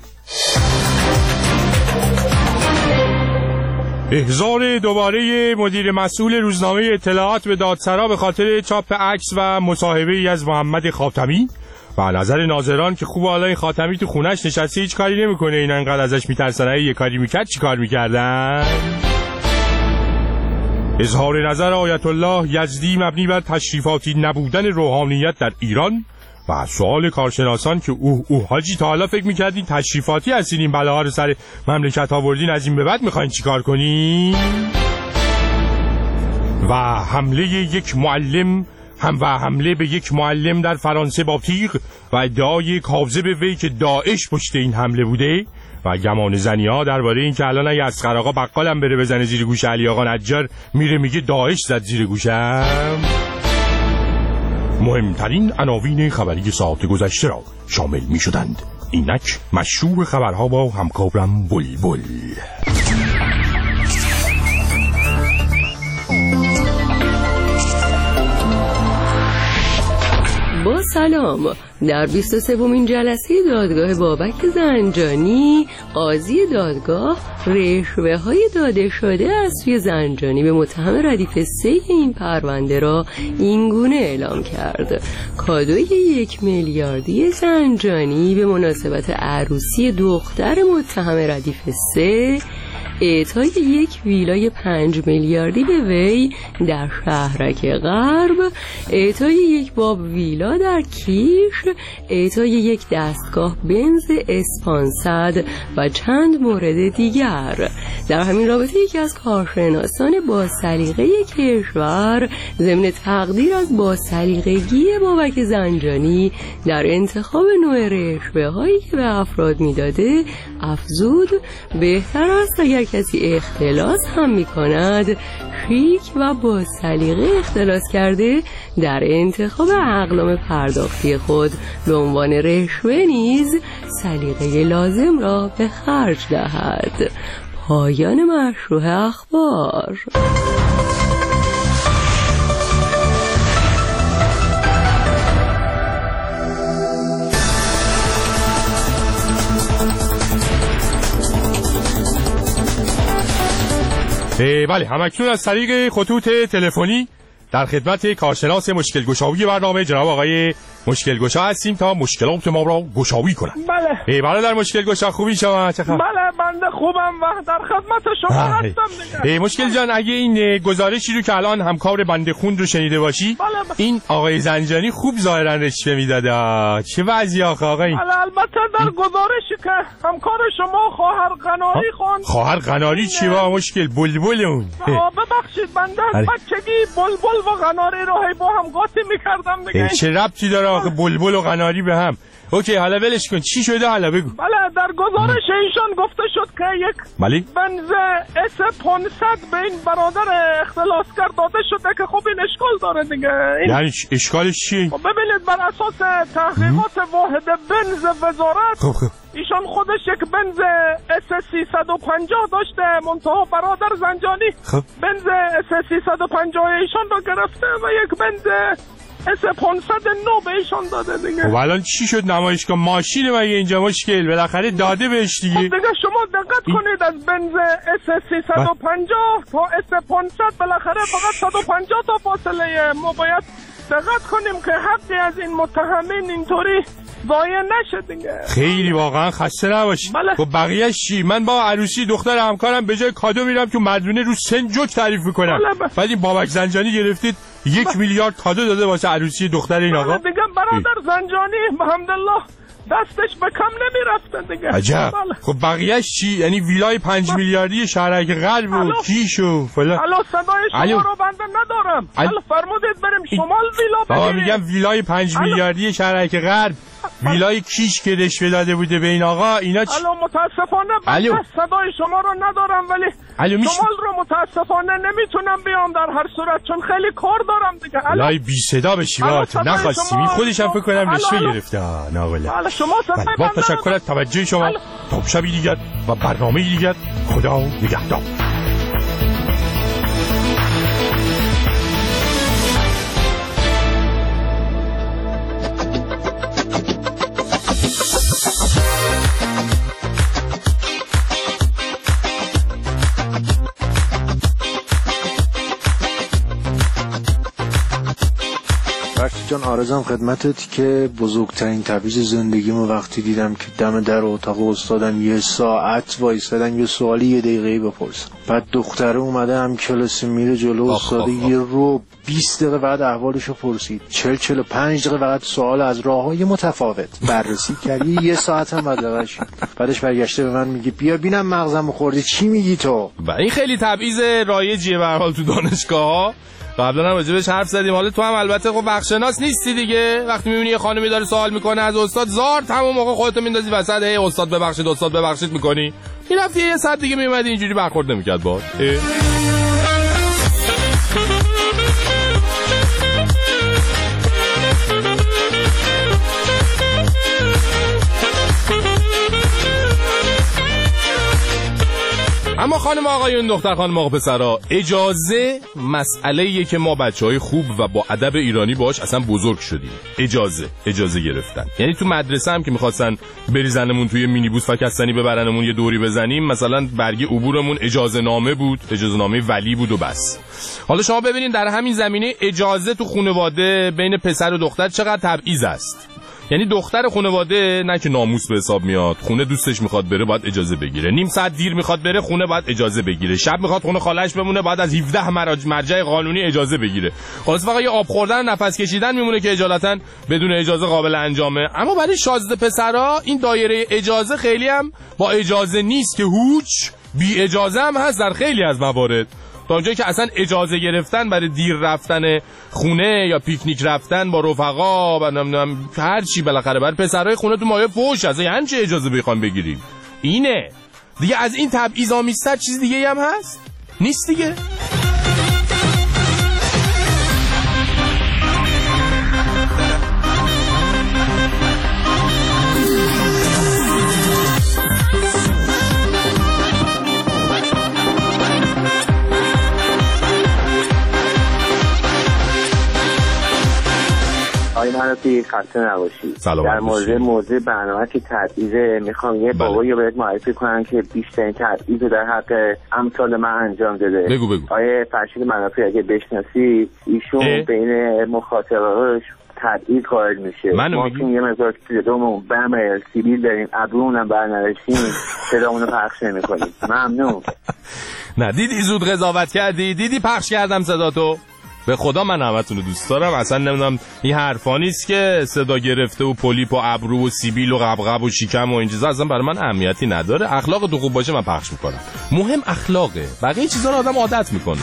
احضار دوباره مدیر مسئول روزنامه اطلاعات به دادسرا به خاطر چاپ عکس و مصاحبه‌ای از محمد خاتمی و نظر ناظران که خوب حالا این خاتمی تو خونش نشسته هیچ کاری نمیکنه اینا انقدر ازش میترسن یه کاری میکرد چی کار میکردن. اظهار نظر آیت الله یزدی مبنی بر تشریفاتی نبودن روحانیت در ایران و سوال کارشناسان که حاجی تا حالا فکر میکردین تشریفاتی هستین این بلاها رو سر مملکت آوردین از این به بعد میخواین چی کار کنین. و حمله به یک معلم در فرانسه با تیغ و ادعای کاذب وی که داعش پشت این حمله بوده و گمان زنی‌ها درباره این که الان اگه اصغر آقا بقالم بره بزنه زیر گوش علی آقا نجار میره میگه داعش زد زیر گوشم. مهمترین عناوین خبری ساعت گذشته را شامل می‌شدند. اینک مشروع خبرها با همکارم بلبل.
با سلام. در 23مین جلسه دادگاه بابک زنجانی قاضی دادگاه رشوه‌های داده شده از سوی زنجانی به متهم ردیف 3 این پرونده را اینگونه اعلام کرد: کادوی 1 میلیاردی زنجانی به مناسبت عروسی دختر متهم ردیف 3، اعطای 1 ویلای 5 میلیاردی به وی در شهرک غرب، اعطای 1 باب ویلا در کیش، اعطای 1 دستگاه بنز اسپانسد و چند مورد دیگر. در همین رابطه یکی از کارشناسان با سلیقه کشور ضمن تقدیر از با سلیقگی بابک زنجانی در انتخاب نوع رشوه‌هایی که به افراد میداده افزود: بهتر است اگر کسی اختلاس هم میکند شیک و با سلیقه اختلاس کرده در انتخاب اقلام پرداختی خود به عنوان رشوه نیز سلیقه لازم را به خرج دهد. پایان مشروع اخبار.
بله، همکنون از طریق خطوط تلفنی در خدمت کارشناس مشکل گشایی برنامه جناب آقای مشکل گشا هستیم تا مشکلات ما را گشایی کنند.
بله.
در مشکل گشا خوبی شما؟ چه خبر؟
بله بنده خوبم و در خدمت شما هستم دیگه.
مشکل جان، اگه این گزارشی رو که الان همکار بنده خون رو شنیده باشی،
بله.
این آقای زنجانی خوب ظاهرا رشوه میداده. چه وضعی آخه آقای؟
بله، البته در گزارشی که همکار شما خواهر قناری خوند.
خواهر قناری چی با مشکل؟ بلبل اون.
ببخشید بنده بچگی بلبل و قناری رو هم قاطی میکردم دیگه.
چه ربطی داره آخه بلبل و قناری به هم؟ اوکی حالا ولش کن، چی شده حالا بگو.
بله در گزارش ایشان گفته شد که یک بنز S500 به این برادر اختلاسگر داده شده که خب این اشکال داره دیگه.
یعنی اشکالش چیه؟
خب ببینید بر اساس تحقیقات واحد بنز وزارت ایشان خودش یک بنز S350 داشته، منتها برادر زنجانی بنز S350 ایشان رو گرفته و یک بنز S500 نو به ایشان داده دیگه.
خب الان چی شد؟ نمایشگاه ماشین مگه اینجا مشکل؟ بالاخره داده بهش دیگه.
خب دیگه شما دقت کنید از بنز S350 تا S500 بالاخره فقط 150 تا فاصله. ما باید دقت کنیم که حقی از این متهمین اینطوری ضایع نشه دیگه.
خیلی واقعا خسته نباشی. خب بقیه چی؟ من با عروسی دختر همکارم به جای کادو میرم تو مدرونه رو سن جوک تعریف میکنم. بعد این بابک زنجانی گرفتید 1 میلیارد کادو داده واسه عروسی دختر این آقا.
دیگه برادر زنجانی الحمدلله دستش به کم نمیرفته دیگه.
عجب. خب بقیه‌اش چی؟ یعنی ویلای 5 میلیاردی شهرک غرب و کیش و فلان.
الو صدای شما رو بنده ندارم. الو فرمودید بریم شمال ویلا بگیریم.
بابا میگم ویلای 5 میلیاردی شهرک غرب، ویلای کیش که رشوه داده بوده به این آقا، اینا چی؟
الو متاسفانه بنده صدای شما رو ندارم ولی شمال رو متاسفانه نمیتونم بیام در هر صورت چون خیلی کار دارم دیگه.
لای بی صدا بشی باهات نخواستی. این خودش هم فکر کنم رشوه گرفته. نه والا.
شما
با تشکر از توجه شما. تا شبی دیگر و برنامه دیگر، خدا نگهدار.
جان آرزم خدمتت که بزرگترین تبعیض زندگیمو وقتی دیدم که دم در اتاق استادم 1 ساعت وایسادم یه سوالی 1 دقیقه بپرسم، بعد دختره اومده هم کلاس میره جلو استاد یه رو 20 دقیقه بعد احوالشو پرسید، 45 دقیقه بعد سوال از راههای متفاوت بررسی کردی، 1 ساعت هم بعدش برگشته به من میگه بیا ببینم مغزمو خورده چی میگی تو.
این خیلی تبعیض رایجیه به هر حال تو دانشگاه‌ها. قبلا هم راجبش حرف زدیم. حالا تو هم البته خب بخشناس نیستی دیگه، وقتی میبینی یه خانمی داره سوال میکنه از استاد زار تمام موقع خودت میندازی وسط هی استاد ببخشید میکنی. این رفتی یه ساعت دیگه میومدی اینجوری برخورد نمیکرد باهات. اما خانم آقایون، دختر خانم آقا پسرا، اجازه مسئله‌ایه که ما بچهای خوب و با ادب ایرانی باهاش اصلا بزرگ شدیم. اجازه گرفتن، یعنی تو مدرسه هم که می‌خواستن بریزنمون توی مینیبوس فکستنی ببرنمون یه دوری بزنیم، مثلا برگ عبورمون اجازه نامه بود، اجازه نامه ولی بود و بس. حالا شما ببینید در همین زمینه اجازه تو خانواده بین پسر و دختر چقدر تبعیض است. یعنی دختر خانواده نه که ناموس به حساب میاد، خونه دوستش میخواد بره باید اجازه بگیره، نیم ساعت دیر میخواد بره خونه باید اجازه بگیره، شب میخواد خونه خالش بمونه باید از 17 مرجع قانونی اجازه بگیره. خلاص فقط یه آب خوردن و نفس کشیدن میمونه که اجالتا بدون اجازه قابل انجامه. اما برای شازده پسرا این دایره اجازه خیلی هم با اجازه نیست که هوچ، بی اجازه هم هست در خیلی از موارد. تا اونجایی که اصلا اجازه گرفتن برای دیر رفتن خونه یا پیکنیک رفتن با رفقا و نمیدونم هر چی بالاخره برای پسرای خونه تو مایه فوش از یعنی چه اجازه بخوام بگیریم. اینه دیگه. از این تبعیض‌آمیزتر چیز دیگه هم هست؟ نیست دیگه.
آقای منافی خسته نباشی. در موضوع برنامه که تبعیضه میخوام یه بابایی رو بهت معرفی کنم که بیشترین تبعیض رو در حق امثال من انجام داده.
بگو.
آقای فرشید منافی اگه بشناسی ایشون بین مخاطباش تبعیض قائل میشه. ما که یه مقدار دومون بم سیبیل داریم ابرومونم برنرسیم صدامونو پخش نمی‌کنیم. ممنون.
نه دیدی زود قضاوت کردی، دیدی پخش کردم صداتو. به خدا من همتون رو دوست دارم. اصلا نمیدونم این حرفا نیست که صدا گرفته و پولیپ و ابرو و سیبیل و قبقب و شکم و این چیزا اصلا برای من اهمیتی نداره. اخلاق تو خوب باشه من پخش میکنم. مهم اخلاقه، بقیه چیزا رو آدم عادت میکنه.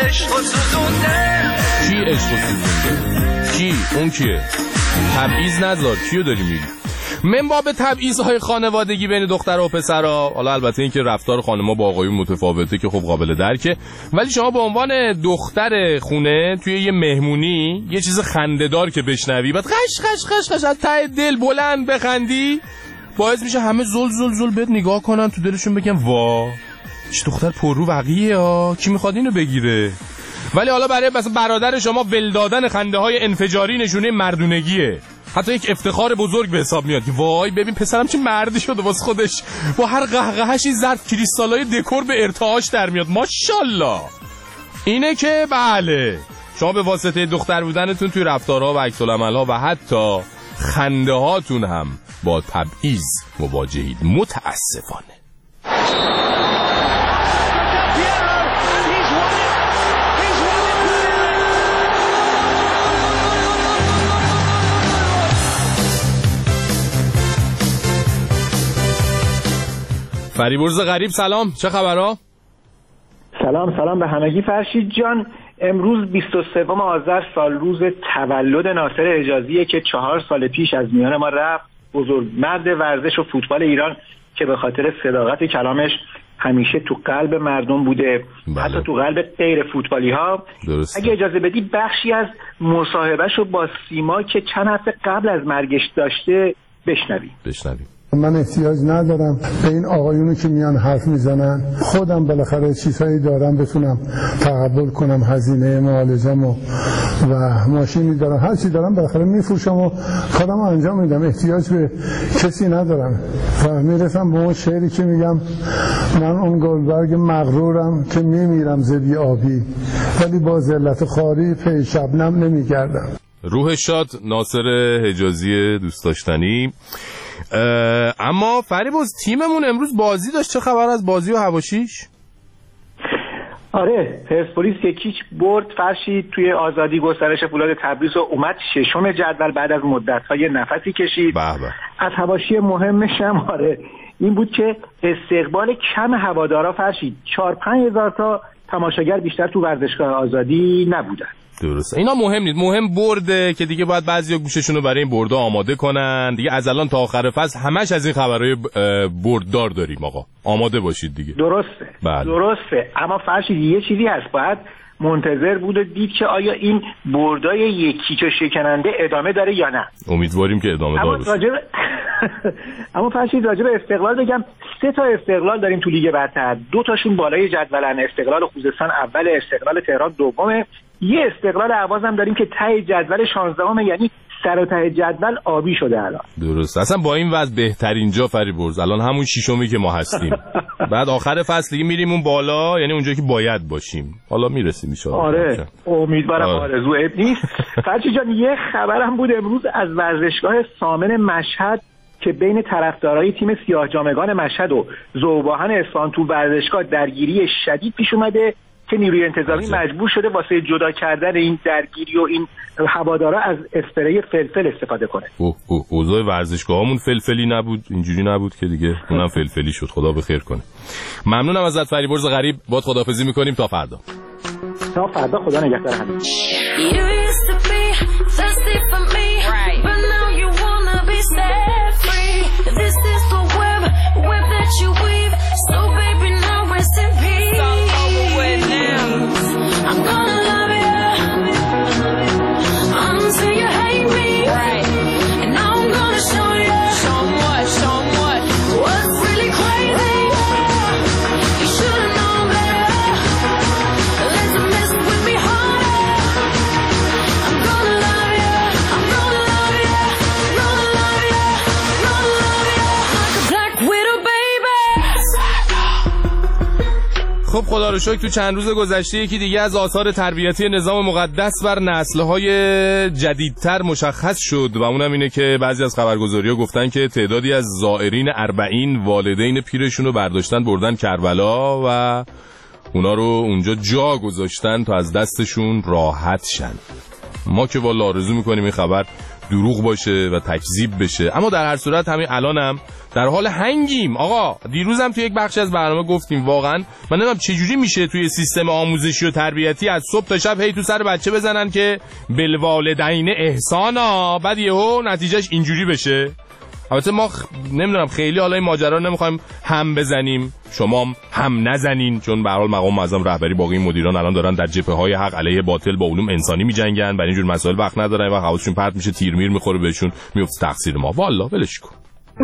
عشق و سوزونده.
کی عشق و سوزونده؟ کی؟ اون کیه؟ تبعیض نذار. کیو داری میگی؟ من باب تبعیض‌های خانوادگی بین دختر و پسرها، حالا البته این که رفتار خانم‌ها با آقایون متفاوته که خب قابل درکه، ولی شما به عنوان دختر خونه توی یه مهمونی یه چیز خنده‌دار که بشنوی بعد خش خش خش خش از ته دل بلند بخندی، باعث میشه همه زل بهت نگاه کنن، تو دلشون بگن وا چه دختر پررو وقیه ها، کی میخواد اینو بگیره. ولی حالا برای مثلا برادر شما ول دادن خنده‌های انفجاری نشونه مردونگیه، حتی یک افتخار بزرگ به حساب میاد. وای ببین پسرم چه مردی شده واسه خودش، با هر قهقهشی ظرف کریستالای دکور به ارتعاش در میاد، ماشاءالله. اینه که بله شما به واسطه دختر بودنتون توی رفتارها و عکس العمل‌ها و حتی خنده هاتون هم با تبعیض مواجهید، متاسفانه. فریبرز غریب سلام، چه خبرها؟
سلام به همگی. فرشید جان، امروز 23 آذر سال روز تولد ناصر حجازیه که 4 سال پیش از میان ما رفت. بزرگمرد ورزش و فوتبال ایران که به خاطر صداقت کلامش همیشه تو قلب مردم بوده، حتی تو قلب غیر فوتبالی ها. اگه اجازه بدی بخشی از مصاحبهشو با سیما که چند هفته قبل از مرگش داشته بشنویم.
من احتیاج ندارم به این آقایونی که میان حرف میزنن، خودم بالاخره چیزهایی دارم بتونم تقبل کنم، هزینه معالجم و ماشینی دارم، هر چی دارم بالاخره میفروشم و کارم انجام میدم، احتیاج به کسی ندارم. و میرسم به اون شعری که میگم من اون گلبرگ مغرورم که میمیرم ز بی آبی، ولی با ذلت خواری پی شبنم نمیگردم.
روح شاد ناصر حجازی دوست داشتنی. اما فریبرز تیممون امروز بازی داشت، چه خبر از بازی و حواشیش؟
آره، پرسپولیس 1-0 برد فرشید توی آزادی گسترش فولاد تبریز و اومد ششم جدول بعد از مدت‌های نفسی کشید. از حواشی مهمش هم این بود که استقبال کم هوادارا فرشید، 4-5 هزار تا تماشاگر بیشتر تو ورزشگاه آزادی نبودن.
درست، اینا مهم نیست، مهم برده که دیگه باید بعضیا گوششونو برای این بردا آماده کنن دیگه. از الان تا آخر فصل همش از این خبرهای برددار داریم آقا، آماده باشید دیگه.
درسته
بله.
درسته، اما فرشید یه چیزی هست، باید منتظر بود و دید که آیا این بردای یکی که شکننده ادامه داره یا نه.
امیدواریم که ادامه داره باشه.
اما فرشید راجع به استقلال بگم، 3 تا استقلال داریم تو لیگ برتر، 2 تاشون بالای جدولن، استقلال خوزستان اول، استقلال تهران دومه، یه استقلال اهواز هم داریم که ته جدول 16ام، یعنی سر و ته جدول آبی شده الان.
درست، اصلا با این وضع بهترین جا فریبرز الان همون ششمی که ما هستیم. بعد آخر فصل دیگه میریم اون بالا، یعنی اونجایی که باید باشیم. حالا میرسیم ان شاءالله.
آره امیدوارم آرزو عیب نیست. فرشی جان یه خبرم بود امروز از ورزشگاه سامن مشهد که بین طرفدارای تیم سیاه‌جامگان مشهد و ذوباهن اصفهان تو ورزشگاه درگیری شدید پیش اومده که نیروی انتظامی مجبور شده واسه جدا کردن این درگیری و این هوادارا از اسپری فلفل استفاده کنه.
اوضاع ورزشگاهامون فلفلی نبود، اینجوری نبود که دیگه اونم فلفلی شد. خدا به خیر کنه. ممنونم ازت فریبرز غریب، باهات خداحافظی می‌کنیم تا فردا.
خدا نگهدار همه.
خب خدا رو شکر تو چند روز گذشته یکی دیگه از آثار تربیتی نظام مقدس بر نسل‌های جدیدتر مشخص شد و اونم اینه که بعضی از خبرگزاری‌ها گفتن که تعدادی از زائرین 40 والدین پیرشون رو برداشتن بردن کربلا و اونا رو اونجا جا گذاشتن تا از دستشون راحت شن. ما که والا آرزو میکنیم این خبر دروغ باشه و تکذیب بشه. اما در هر صورت همین الانم در حال هنگیم. آقا دیروزم تو یک بخش از برنامه گفتیم واقعا من نمیدونم چجوری میشه توی سیستم آموزشی و تربیتی از صبح تا شب هی تو سر بچه بزنن که بالوالدین احسانا، بعد یهو نتیجهش اینجوری بشه. البته ما نمیدونم خیلی حالا این ماجرا رو نمیخوایم هم بزنیم، شما هم نزنین، چون به هر حال مقام معظم رهبری باقی مدیران الان دارن در جبهه‌های حق علیه باطل با علوم انسانی میجنگن، برای اینجور مسائل وقت ندارن و حواسشون پرت میشه، تیر میر میخوره بهشون، میفته تقصیر ما. والله ولش کن.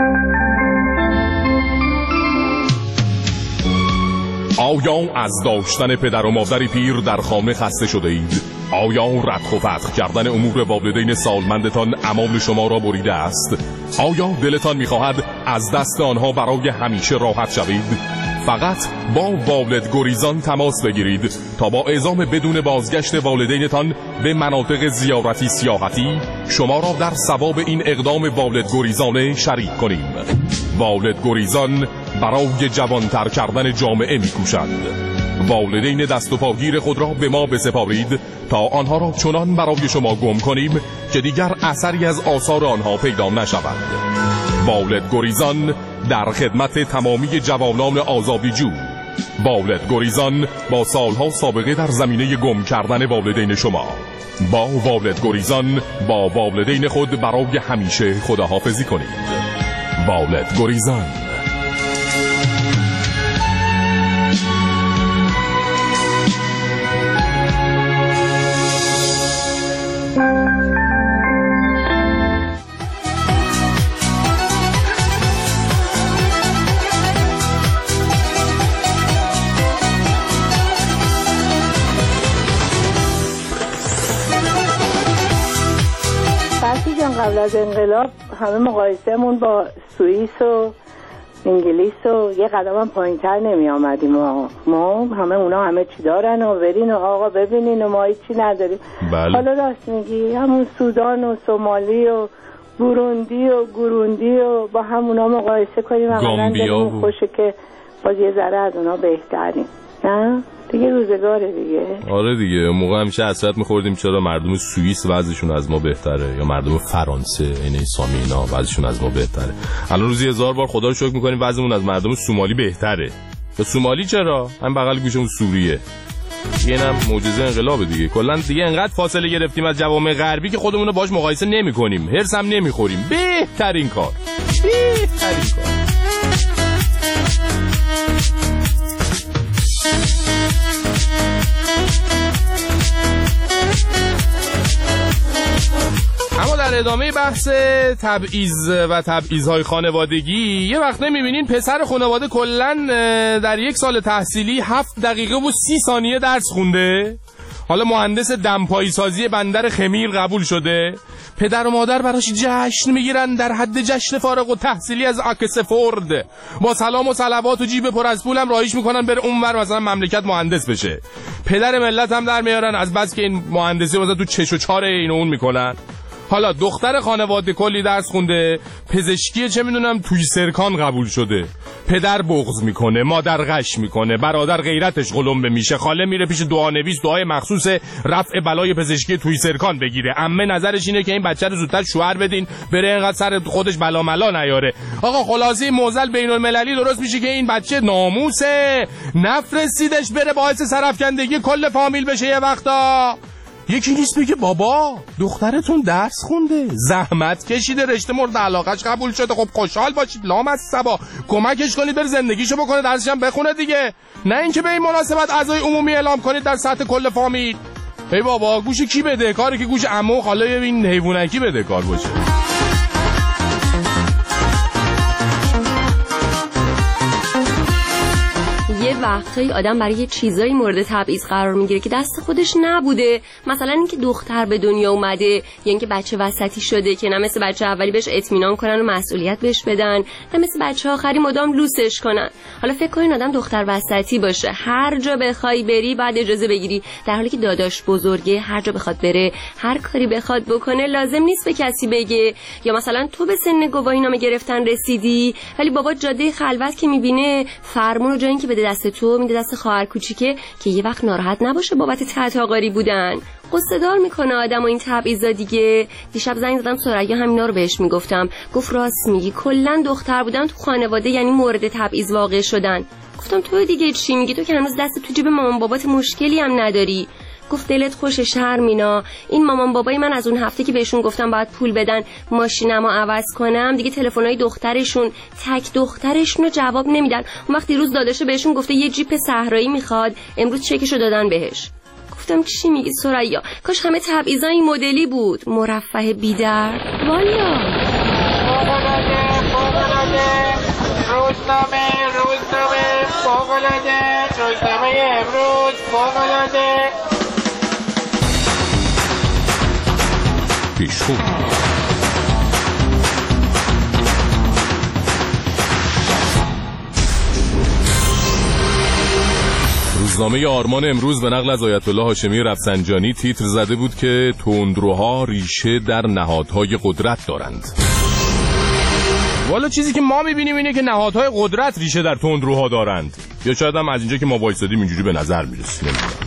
آیا از داشتن پدر و مادری پیر در خانه خسته شده اید؟ آیا ردخ و فتخ کردن امور والدین سالمندتان امان شما را بریده است؟ آیا دلتان می‌خواهد از دست آنها برای همیشه راحت شوید؟ فقط با والد گریزان تماس بگیرید تا با اعزام بدون بازگشت والدینتان به مناطق زیارتی سیاحتی شما را در ثواب این اقدام والد گریزانه شریک کنیم. والد گریزان برای جوانتر کردن جامعه می‌کوشند. والدین دست و پاگیر خود را به ما بسپارید تا آنها را چنان برای شما گم کنیم که دیگر اثری از آثار آنها پیدا نشود. والد گریزان در خدمت تمامی جوانان آزادیجو. والد گریزان با سالها سابقه در زمینه گم کردن والدین شما. با والد گریزان با والدین خود برای همیشه خداحافظی کنید. والد گریزان.
قبل از انقلاب همه مقایسهمون با سوئیس و انگلیس و یه قدم هم پایین‌تر نمی آمدیم. ما همه اونا همه چی دارن و برین و آقا ببینین و ما هیچی نداریم.
بله.
حالا راست میگی، همون سودان و سومالی و گروندی و با همونا مقایسه کنیم،
گامبیا
خوشه که باز یه ذره از اونا بهتریم. نه دیگه روزگاره دیگه.
آره دیگه، اون موقع همیشه حسرت می‌خوردیم چرا مردم سوئیس وضعشون از ما بهتره یا مردم فرانسه این سامینا وضعشون از ما بهتره. الان روزی 1000 بار خدا رو شکر می‌کنیم وضعمون از مردم سومالی بهتره. و سومالی چرا؟ همین بغل گوشمون سوریه. اینم معجزه انقلاب دیگه. کلا دیگه انقدر فاصله گرفتیم از جوامع غربی که خودمون رو باهاش مقایسه نمی‌کنیم. هرس هم نمی‌خوریم. بهترین کار. اما در ادامه بحث تبعیض و تبعیض‌های خانوادگی یه وقت نمی‌بینین پسر خانواده کلاً در یک سال تحصیلی 7 دقیقه و 30 ثانیه درس خونده. حالا مهندس دمپایی سازی بندر خمیر قبول شده. پدر و مادر براش جشن میگیرن در حد جشن فارغ التحصیلی از آکسفورد. با سلام و صلوات و جیب پر از پولم رایش میکنن بره اونور مثلا مملکت مهندس بشه. پدر ملت هم در میارن از بس که این مهندسی مثلا تو چش و چار این اون میکنن. حالا دختر خانواده کلی درس خونده، پزشکی چه میدونم توی سرکان قبول شده. پدر بغض میکنه، مادر غش میکنه، برادر غیرتش قلمبه میشه، خاله میره پیش دعانویس دعای مخصوص رفع بلای پزشکی توی سرکان بگیره. عمه نظرش اینه که این بچه رو زودتر شوهر بدین بره اینقدر سر خودش بلا ملا نیاره. آقا خلاصه معضل بین المللی درست میشه که این بچه ناموسه، نفرستیدش بره باعث سرافکندگی کل فامیل بشه. یه وقتا یکی نیست بگه بابا دخترتون درس خونده، زحمت کشیده، رشته مورد علاقش قبول شده، خب خوشحال باشید، لامصبا کمکش کنید بره زندگیشو بکنه، درسش هم بخونه دیگه. نه اینکه به این مناسبت اعضای عمومی اعلام کنید در سطح کل فامیل. ای بابا گوش کی بده کاری که گوش عمو و خاله این حیوانکی بده کار باشه.
یه وقتایی آدم برای یه چیزایی مورد تبعیض قرار میگیره که دست خودش نبوده. مثلا اینکه دختر به دنیا اومده یا اینکه بچه وسطی شده که نه مثل بچه اولی بهش اطمینان کنن و مسئولیت بهش بدن، نه مثل بچه آخری مدام لوسش کنن. حالا فکر کنین آدم دختر وسطی باشه، هر جا بخوای بری بعد اجازه بگیری، در حالی که داداش بزرگه هر جا بخواد بره، هر کاری بخواد بکنه لازم نیست به کسی بگه. یا مثلا تو به سن گواهینامه گرفتن رسیدی ولی بابا جاده خلوت که میبینه فرمون رو جای اینکه بده دست تو میده دست خواهر کوچیکه که یه وقت ناراحت نباشه بابت تحت آقاری بودن. قصه دار میکنه آدمو این تبعیضا دیگه. دیشب زنگ زدم ثریا همینا رو بهش میگفتم، گفت راست میگی، کلا دختر بودن تو خانواده یعنی مورد تبعیض واقع شدن. گفتم تو دیگه چی میگی؟ تو که هنوز دست تو جیب مامان بابات مشکلی هم نداری. گفت دلت خوشه شرمینا، این مامان بابای من از اون هفته که بهشون گفتم باید پول بدن ماشینمو عوض کنم دیگه تلفن‌های دخترشون تک دخترشونو جواب نمیدن. اون وقت دیروز داداشه بهشون گفته یه جیپ صحرایی میخواد، امروز چکشو دادن بهش. گفتم چی میگی ثریا؟ کاش همه تبعیضا این مدلی بود، مرفه بی‌درد. والا
روزنامه فوق‌العاده، روزنامه امروز فوق‌العاده.
پیشخون روزنامه آرمان امروز به نقل از آیت الله هاشمی رفسنجانی تیتر زده بود که تندروها ریشه در نهادهای قدرت دارند.
والا چیزی که ما میبینیم اینه که نهادهای قدرت ریشه در تندروها دارند، یا شاید هم از اینجا که ما وایسادیم اینجوری به نظر میرسه.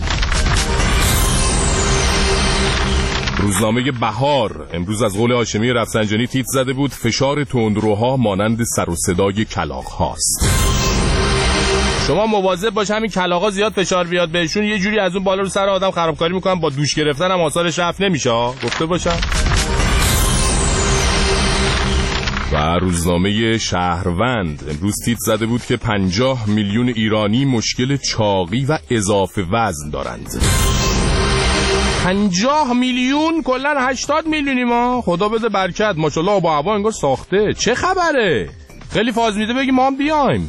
روزنامه بهار امروز از قول هاشمی رفسنجانی تیتر زده بود فشار تندروها مانند سر و صدای کلاغ هاست. شما مواظب باش همین کلاغا زیاد فشار بیاد بهشون یه جوری از اون بالا رو سر آدم خرابکاری میکنن، با دوش گرفتن هم آثارش رفت نمیشه، گفته باشم. و روزنامه شهروند امروز تیتر زده بود که 50 میلیون ایرانی مشکل چاقی و اضافه وزن دارند. 50 میلیون؟ کلن 80 میلیونی ما. خدا بده برکت، ماشاءالله با هوا انگار ساخته. چه خبره؟ خیلی فاز میده بگی ما هم بیایم.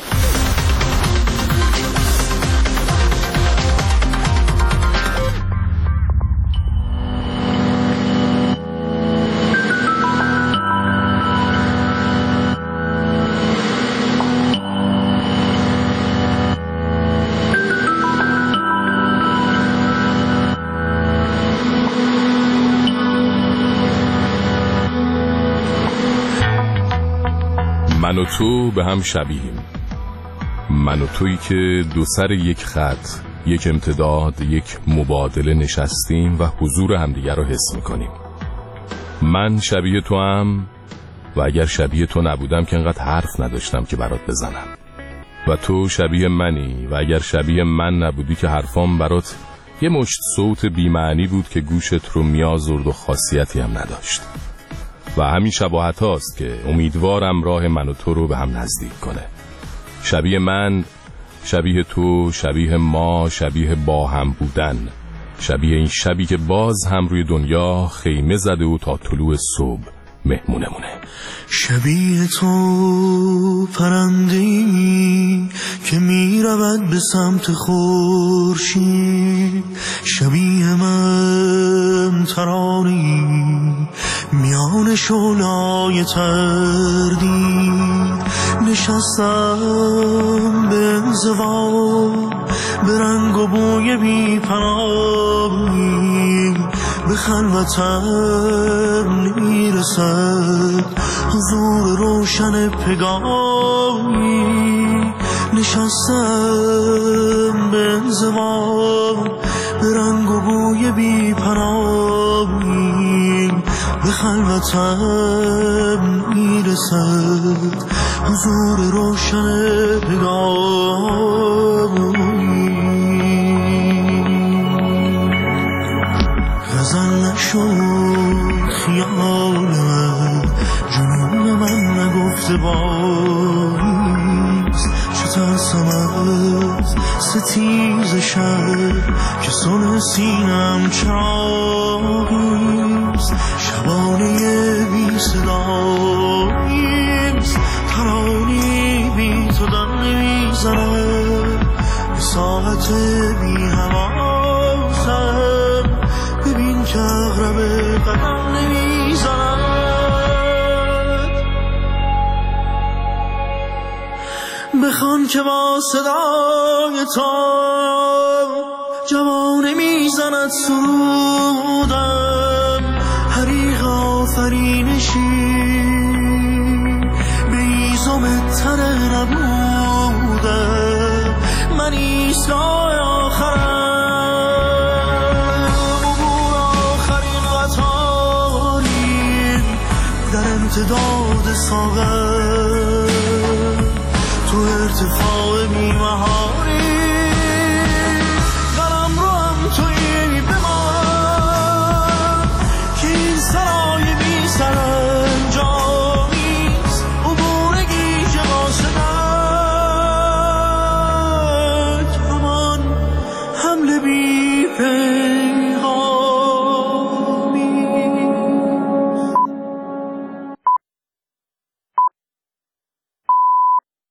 من و تو به هم شبیهیم، من و تویی که دو سر یک خط، یک امتداد، یک مبادله نشستیم و حضور همدیگر رو حس میکنیم. من شبیه تو هم و اگر شبیه تو نبودم که انقدر حرف نداشتم که برات بزنم، و تو شبیه منی و اگر شبیه من نبودی که حرفام برات یه مشت صوت بی‌معنی بود که گوشت رو میازرد و خاصیتی هم نداشت. و همین شباهت هاست که امیدوارم راه من و تو رو به هم نزدیک کنه. شبیه من، شبیه تو، شبیه ما، شبیه با هم بودن، شبیه این شبی که باز هم روی دنیا خیمه زده و تا طلوع صبح مهمونمونه.
شبیه تو پرنده‌ای که می رود به سمت خورشید، شبیه من ترانه‌ای میان شعله‌های تردید، نشستم به انزوا به رنگ و بوی بی پناهی، به خلوتم میرسد حضور روشن پگاهی، نشستم به انزوا به رنگ و بوی بی پناهی، به خلوتم میرسد حضور روشن پگاهی. غزل نشد خیال من، جنون من نگفته باریست، چه ترسم از ستیز شب که سن سینم چراغیست، شبانه بی صداییست، ترانی بی تو دم نمیزنم، به ساعت بی حواسم ببین که اغرب قدم نمیزند، بخوان که با صدای تو جوانه میزند سرودم، حریق آفرینشی به ایزم تر نبودم، من ایستگاه آخرم، داد ساغر تو ارتفاع بی‌محال